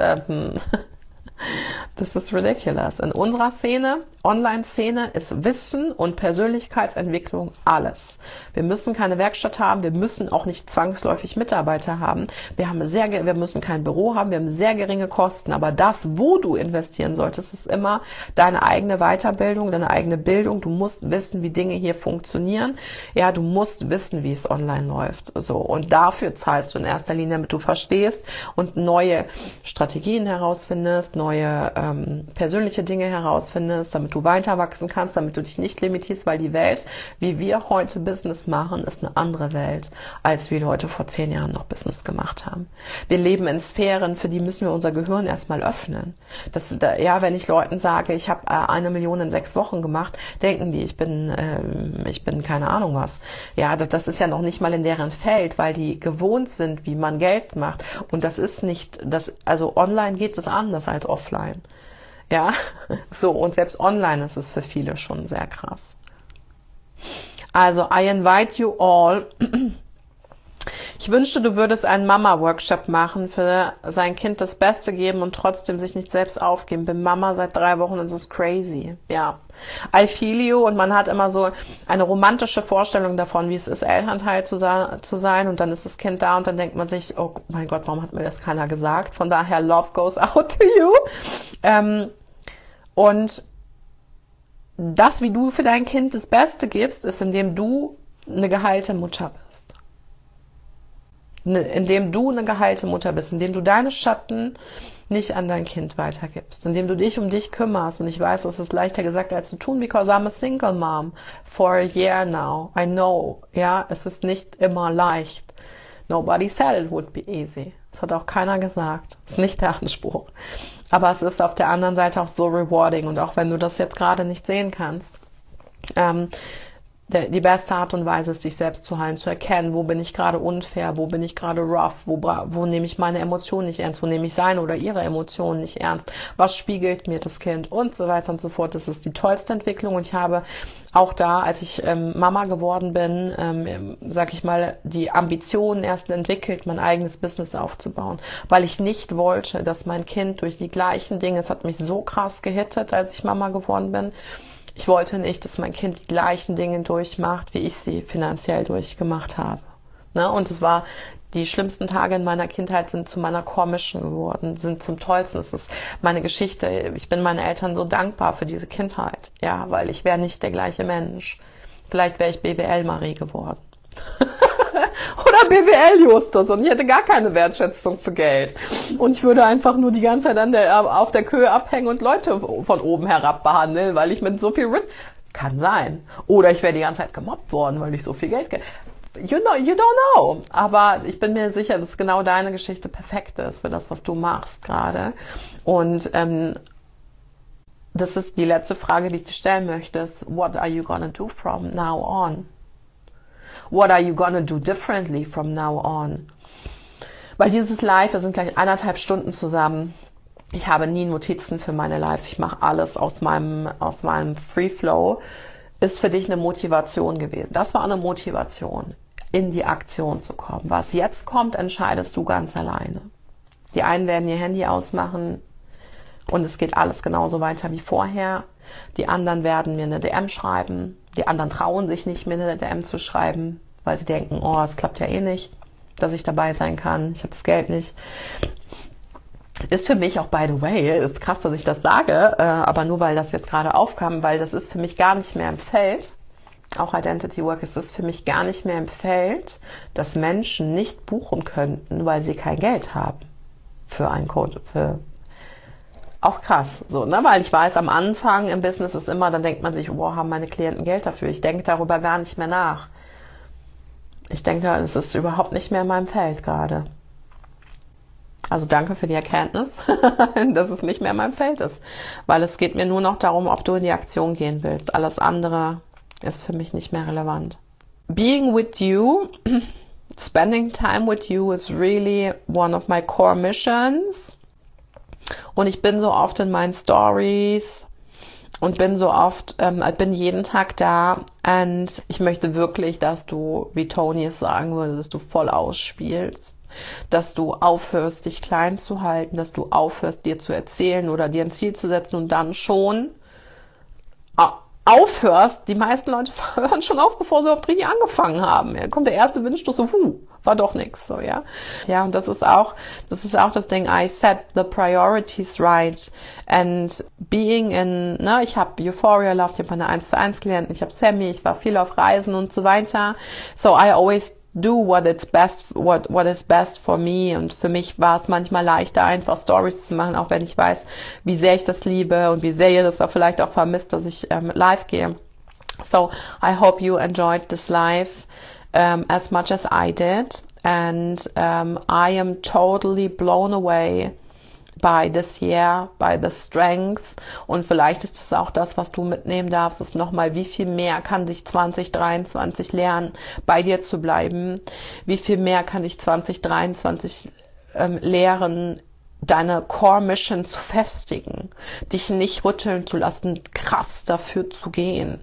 ist ridiculous. In unserer Szene, Online-Szene, ist Wissen und Persönlichkeitsentwicklung alles. Wir müssen keine Werkstatt haben, wir müssen auch nicht zwangsläufig Mitarbeiter haben. Wir müssen kein Büro haben, wir haben sehr geringe Kosten. Aber das, wo du investieren solltest, ist immer deine eigene Weiterbildung, deine eigene Bildung. Du musst wissen, wie Dinge hier funktionieren. Ja, du musst wissen, wie es online läuft. So. Und dafür zahlst du in erster Linie, damit du verstehst und neue Strategien herausfindest, neue persönliche Dinge herausfindest, damit du weiter wachsen kannst, damit du dich nicht limitierst, weil die Welt, wie wir heute Business machen, ist eine andere Welt, als wir Leute vor 10 Jahren noch Business gemacht haben. Wir leben in Sphären, für die müssen wir unser Gehirn erstmal öffnen. Wenn ich Leuten sage, ich habe 1 Million in 6 Wochen gemacht, denken die, ich bin keine Ahnung was. Ja, das ist ja noch nicht mal in deren Feld, weil die gewohnt sind, wie man Geld macht. Und das ist nicht, also online geht es anders als offline. Ja, so, und selbst online ist es für viele schon sehr krass. Also, I invite you all. Ich wünschte, du würdest einen Mama-Workshop machen, für sein Kind das Beste geben und trotzdem sich nicht selbst aufgeben. Bin Mama seit 3 Wochen, das ist crazy. Ja, I feel you, und man hat immer so eine romantische Vorstellung davon, wie es ist, Elternteil zu sein, und dann ist das Kind da und dann denkt man sich, oh mein Gott, warum hat mir das keiner gesagt? Von daher, love goes out to you. Und das, wie du für dein Kind das Beste gibst, ist, indem du eine geheilte Mutter bist. Indem du eine geheilte Mutter bist, indem du deine Schatten nicht an dein Kind weitergibst, indem du dich um dich kümmerst. Und ich weiß, das ist leichter gesagt als zu tun, because I'm a single mom for a year now. I know, ja, es ist nicht immer leicht. Nobody said it would be easy. Das hat auch keiner gesagt. Das ist nicht der Anspruch. Aber es ist auf der anderen Seite auch so rewarding. Und auch wenn du das jetzt gerade nicht sehen kannst, die beste Art und Weise ist, dich selbst zu heilen, zu erkennen, wo bin ich gerade unfair, wo bin ich gerade rough, wo nehme ich meine Emotionen nicht ernst, wo nehme ich seine oder ihre Emotionen nicht ernst, was spiegelt mir das Kind und so weiter und so fort. Das ist die tollste Entwicklung, und ich habe auch da, als ich Mama geworden bin, sag ich mal, die Ambitionen erst entwickelt, mein eigenes Business aufzubauen, weil ich nicht wollte, dass mein Kind durch die gleichen Dinge, es hat mich so krass gehittet, als ich Mama geworden bin, ich wollte nicht, dass mein Kind die gleichen Dinge durchmacht, wie ich sie finanziell durchgemacht habe. Ne? Und die schlimmsten Tage in meiner Kindheit sind zu meiner komischen geworden, sind zum Tollsten. Es ist meine Geschichte. Ich bin meinen Eltern so dankbar für diese Kindheit. Ja, weil ich wäre nicht der gleiche Mensch. Vielleicht wäre ich BWL Marie geworden. Oder BWL-Justus und ich hätte gar keine Wertschätzung für Geld. Und ich würde einfach nur die ganze Zeit auf der Kühe abhängen und Leute von oben herab behandeln, weil ich mit so viel kann sein. Oder ich wäre die ganze Zeit gemobbt worden, weil ich so viel Geld you don't know. Aber ich bin mir sicher, dass genau deine Geschichte perfekt ist für das, was du machst gerade. Und das ist die letzte Frage, die ich dir stellen möchte. What are you gonna do from now on? What are you gonna do differently from now on? Weil dieses Live, wir sind gleich 1,5 Stunden zusammen. Ich habe nie Notizen für meine Lives. Ich mache alles aus meinem Free Flow. Ist für dich eine Motivation gewesen. Das war eine Motivation, in die Aktion zu kommen. Was jetzt kommt, entscheidest du ganz alleine. Die einen werden ihr Handy ausmachen und es geht alles genauso weiter wie vorher. Die anderen werden mir eine DM schreiben. Die anderen trauen sich nicht, mir eine DM zu schreiben, weil sie denken, oh, es klappt ja eh nicht, dass ich dabei sein kann. Ich habe das Geld nicht. Ist für mich auch, by the way, ist krass, dass ich das sage, aber nur weil das jetzt gerade aufkam, weil das ist für mich gar nicht mehr im Feld, auch Identity Work ist es für mich gar nicht mehr im Feld, dass Menschen nicht buchen könnten, weil sie kein Geld haben für einen Code, auch krass, so, ne, weil ich weiß, am Anfang im Business ist immer, dann denkt man sich, wow, haben meine Klienten Geld dafür? Ich denke darüber gar nicht mehr nach. Ich denke, es ist überhaupt nicht mehr in meinem Feld gerade. Also danke für die Erkenntnis, dass es nicht mehr in meinem Feld ist. Weil es geht mir nur noch darum, ob du in die Aktion gehen willst. Alles andere ist für mich nicht mehr relevant. Being with you, spending time with you is really one of my core missions. Und ich bin so oft in meinen Stories und bin so oft, bin jeden Tag da und ich möchte wirklich, dass du, wie Tony es sagen würde, dass du voll ausspielst, dass du aufhörst, dich klein zu halten, dass du aufhörst, dir zu erzählen oder dir ein Ziel zu setzen und dann schon aufhörst. Die meisten Leute hören schon auf, bevor sie überhaupt richtig angefangen haben. Ja, kommt der erste Windstoß, so, war doch nix, so, ja. Ja, und das ist auch das Ding, I set the priorities right and being in, ne, ich habe Euphoria Love, ich habe meine 1:1 Klienten, ich habe Sammy, ich war viel auf Reisen und so weiter. So I always do what is best for me, und für mich war es manchmal leichter, einfach Stories zu machen, auch wenn ich weiß, wie sehr ich das liebe und wie sehr ihr das auch vielleicht auch vermisst, dass ich live gehe. So I hope you enjoyed this live as much as I did, and I am totally blown away by this year, by the strength. Und vielleicht ist es auch das, was du mitnehmen darfst, ist nochmal, wie viel mehr kann dich 2023 lernen, bei dir zu bleiben? Wie viel mehr kann dich 2023 lehren, deine Core Mission zu festigen, dich nicht rütteln zu lassen, krass dafür zu gehen.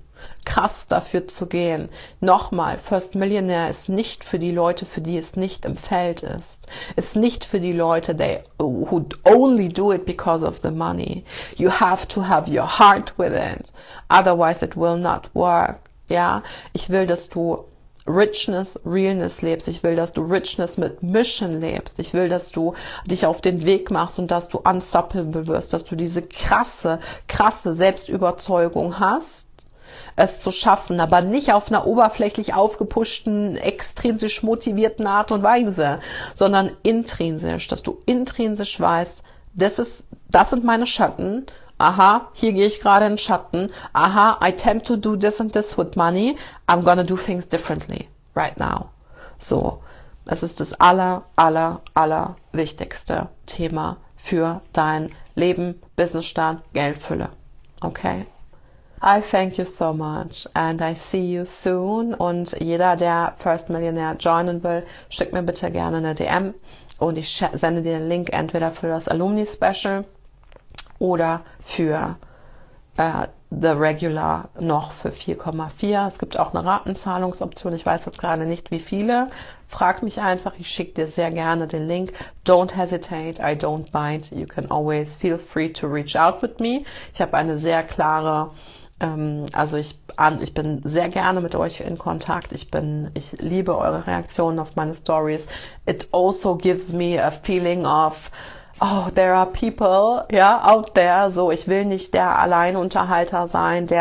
Nochmal, First Millionaire ist nicht für die Leute, für die es nicht im Feld ist. Ist nicht für die Leute, who only do it because of the money. You have to have your heart with it. Otherwise it will not work. Ja, ich will, dass du Richness, Realness lebst. Ich will, dass du Richness mit Mission lebst. Ich will, dass du dich auf den Weg machst und dass du unstoppable wirst, dass du diese krasse Selbstüberzeugung hast, es zu schaffen, aber nicht auf einer oberflächlich aufgepushten, extrinsisch motivierten Art und Weise, sondern intrinsisch, dass du intrinsisch weißt, das sind meine Schatten. Aha, hier gehe ich gerade in Schatten. Aha, I tend to do this and this with money. I'm gonna do things differently right now. So, es ist das aller wichtigste Thema für dein Leben, Businessstart, Geldfülle. Okay? I thank you so much and I see you soon. Und jeder, der First Millionaire joinen will, schickt mir bitte gerne eine DM und ich sende dir den Link entweder für das Alumni Special oder für The Regular noch für 4,4. Es gibt auch eine Ratenzahlungsoption. Ich weiß jetzt gerade nicht, wie viele. Frag mich einfach. Ich schicke dir sehr gerne den Link. Don't hesitate. I don't bite. You can always feel free to reach out with me. Ich habe eine sehr klare, ich bin sehr gerne mit euch in Kontakt. Ich liebe eure Reaktionen auf meine Stories. It also gives me a feeling of, oh, there are people, out there. So, ich will nicht der Alleinunterhalter sein, der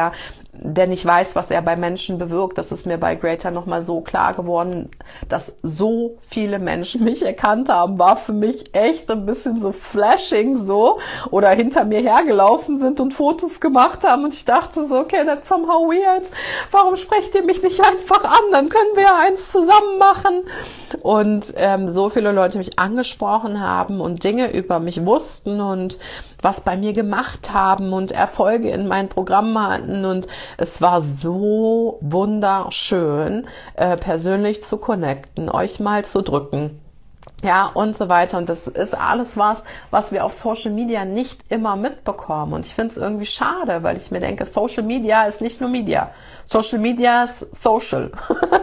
der nicht weiß, was er bei Menschen bewirkt. Das ist mir bei Greater nochmal so klar geworden, dass so viele Menschen mich erkannt haben, war für mich echt ein bisschen so flashing so, oder hinter mir hergelaufen sind und Fotos gemacht haben und ich dachte so, okay, that's somehow weird. Warum sprecht ihr mich nicht einfach an? Dann können wir ja eins zusammen machen. Und so viele Leute mich angesprochen haben und Dinge über mich wussten und was bei mir gemacht haben und Erfolge in meinen Programmen hatten, und es war so wunderschön, persönlich zu connecten, euch mal zu drücken. Ja, und so weiter. Und das ist alles was wir auf Social Media nicht immer mitbekommen. Und ich finde es irgendwie schade, weil ich mir denke, Social Media ist nicht nur Media. Social Media ist social.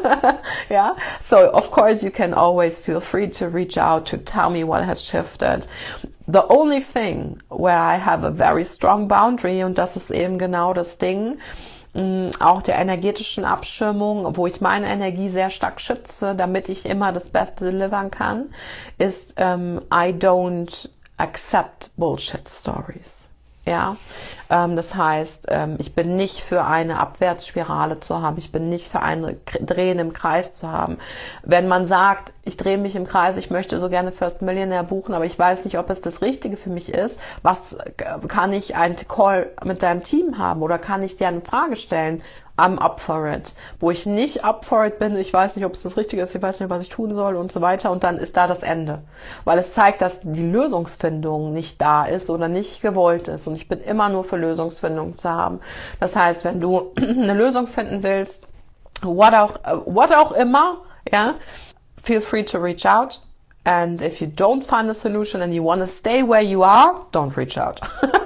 Ja, so of course you can always feel free to reach out to tell me what has shifted. The only thing where I have a very strong boundary, und das ist eben genau das Ding, auch der energetischen Abschirmung, wo ich meine Energie sehr stark schütze, damit ich immer das Beste delivern kann, ist I don't accept bullshit stories. Ja, das heißt, ich bin nicht für eine Abwärtsspirale zu haben, ich bin nicht für ein Drehen im Kreis zu haben. Wenn man sagt, ich drehe mich im Kreis, ich möchte so gerne First Millionaire buchen, aber ich weiß nicht, ob es das Richtige für mich ist, was kann ich einen Call mit deinem Team haben oder kann ich dir eine Frage stellen? I'm up for it. Wo ich nicht up for it bin, ich weiß nicht, ob es das Richtige ist, ich weiß nicht, was ich tun soll und so weiter, und dann ist da das Ende. Weil es zeigt, dass die Lösungsfindung nicht da ist oder nicht gewollt ist, und ich bin immer nur für Lösungsfindung zu haben. Das heißt, wenn du eine Lösung finden willst, what auch immer, ja, feel free to reach out. And if you don't find a solution and you want to stay where you are, don't reach out.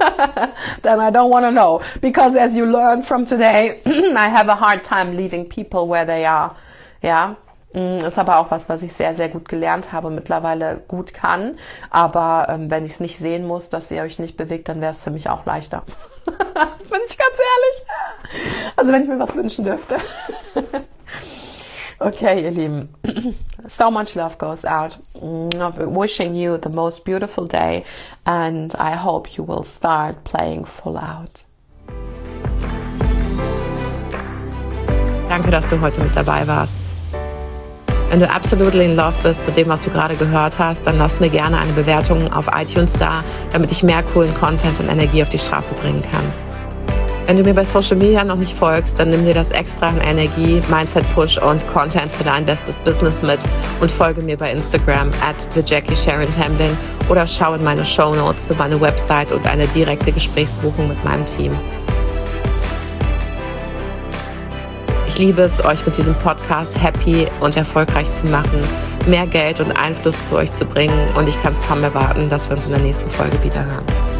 Then I don't want to know. Because as you learned from today, I have a hard time leaving people where they are. Ja, ist aber auch was ich sehr, sehr gut gelernt habe, mittlerweile gut kann. Aber wenn ich es nicht sehen muss, dass ihr euch nicht bewegt, dann wäre es für mich auch leichter. Bin ich ganz ehrlich. Also wenn ich mir was wünschen dürfte. Okay, ihr Lieben, so much love goes out. Wishing you the most beautiful day, and I hope you will start playing full out. Danke, dass du heute mit dabei warst. Wenn du absolutely in love bist mit dem, was du gerade gehört hast, dann lass mir gerne eine Bewertung auf iTunes da, damit ich mehr coolen Content und Energie auf die Straße bringen kann. Wenn du mir bei Social Media noch nicht folgst, dann nimm dir das extra an Energie, Mindset Push und Content für dein bestes Business mit und folge mir bei Instagram @TheJackieSharonTamblin oder schau in meine Shownotes für meine Website und eine direkte Gesprächsbuchung mit meinem Team. Ich liebe es, euch mit diesem Podcast happy und erfolgreich zu machen, mehr Geld und Einfluss zu euch zu bringen, und ich kann es kaum erwarten, dass wir uns in der nächsten Folge wieder hören.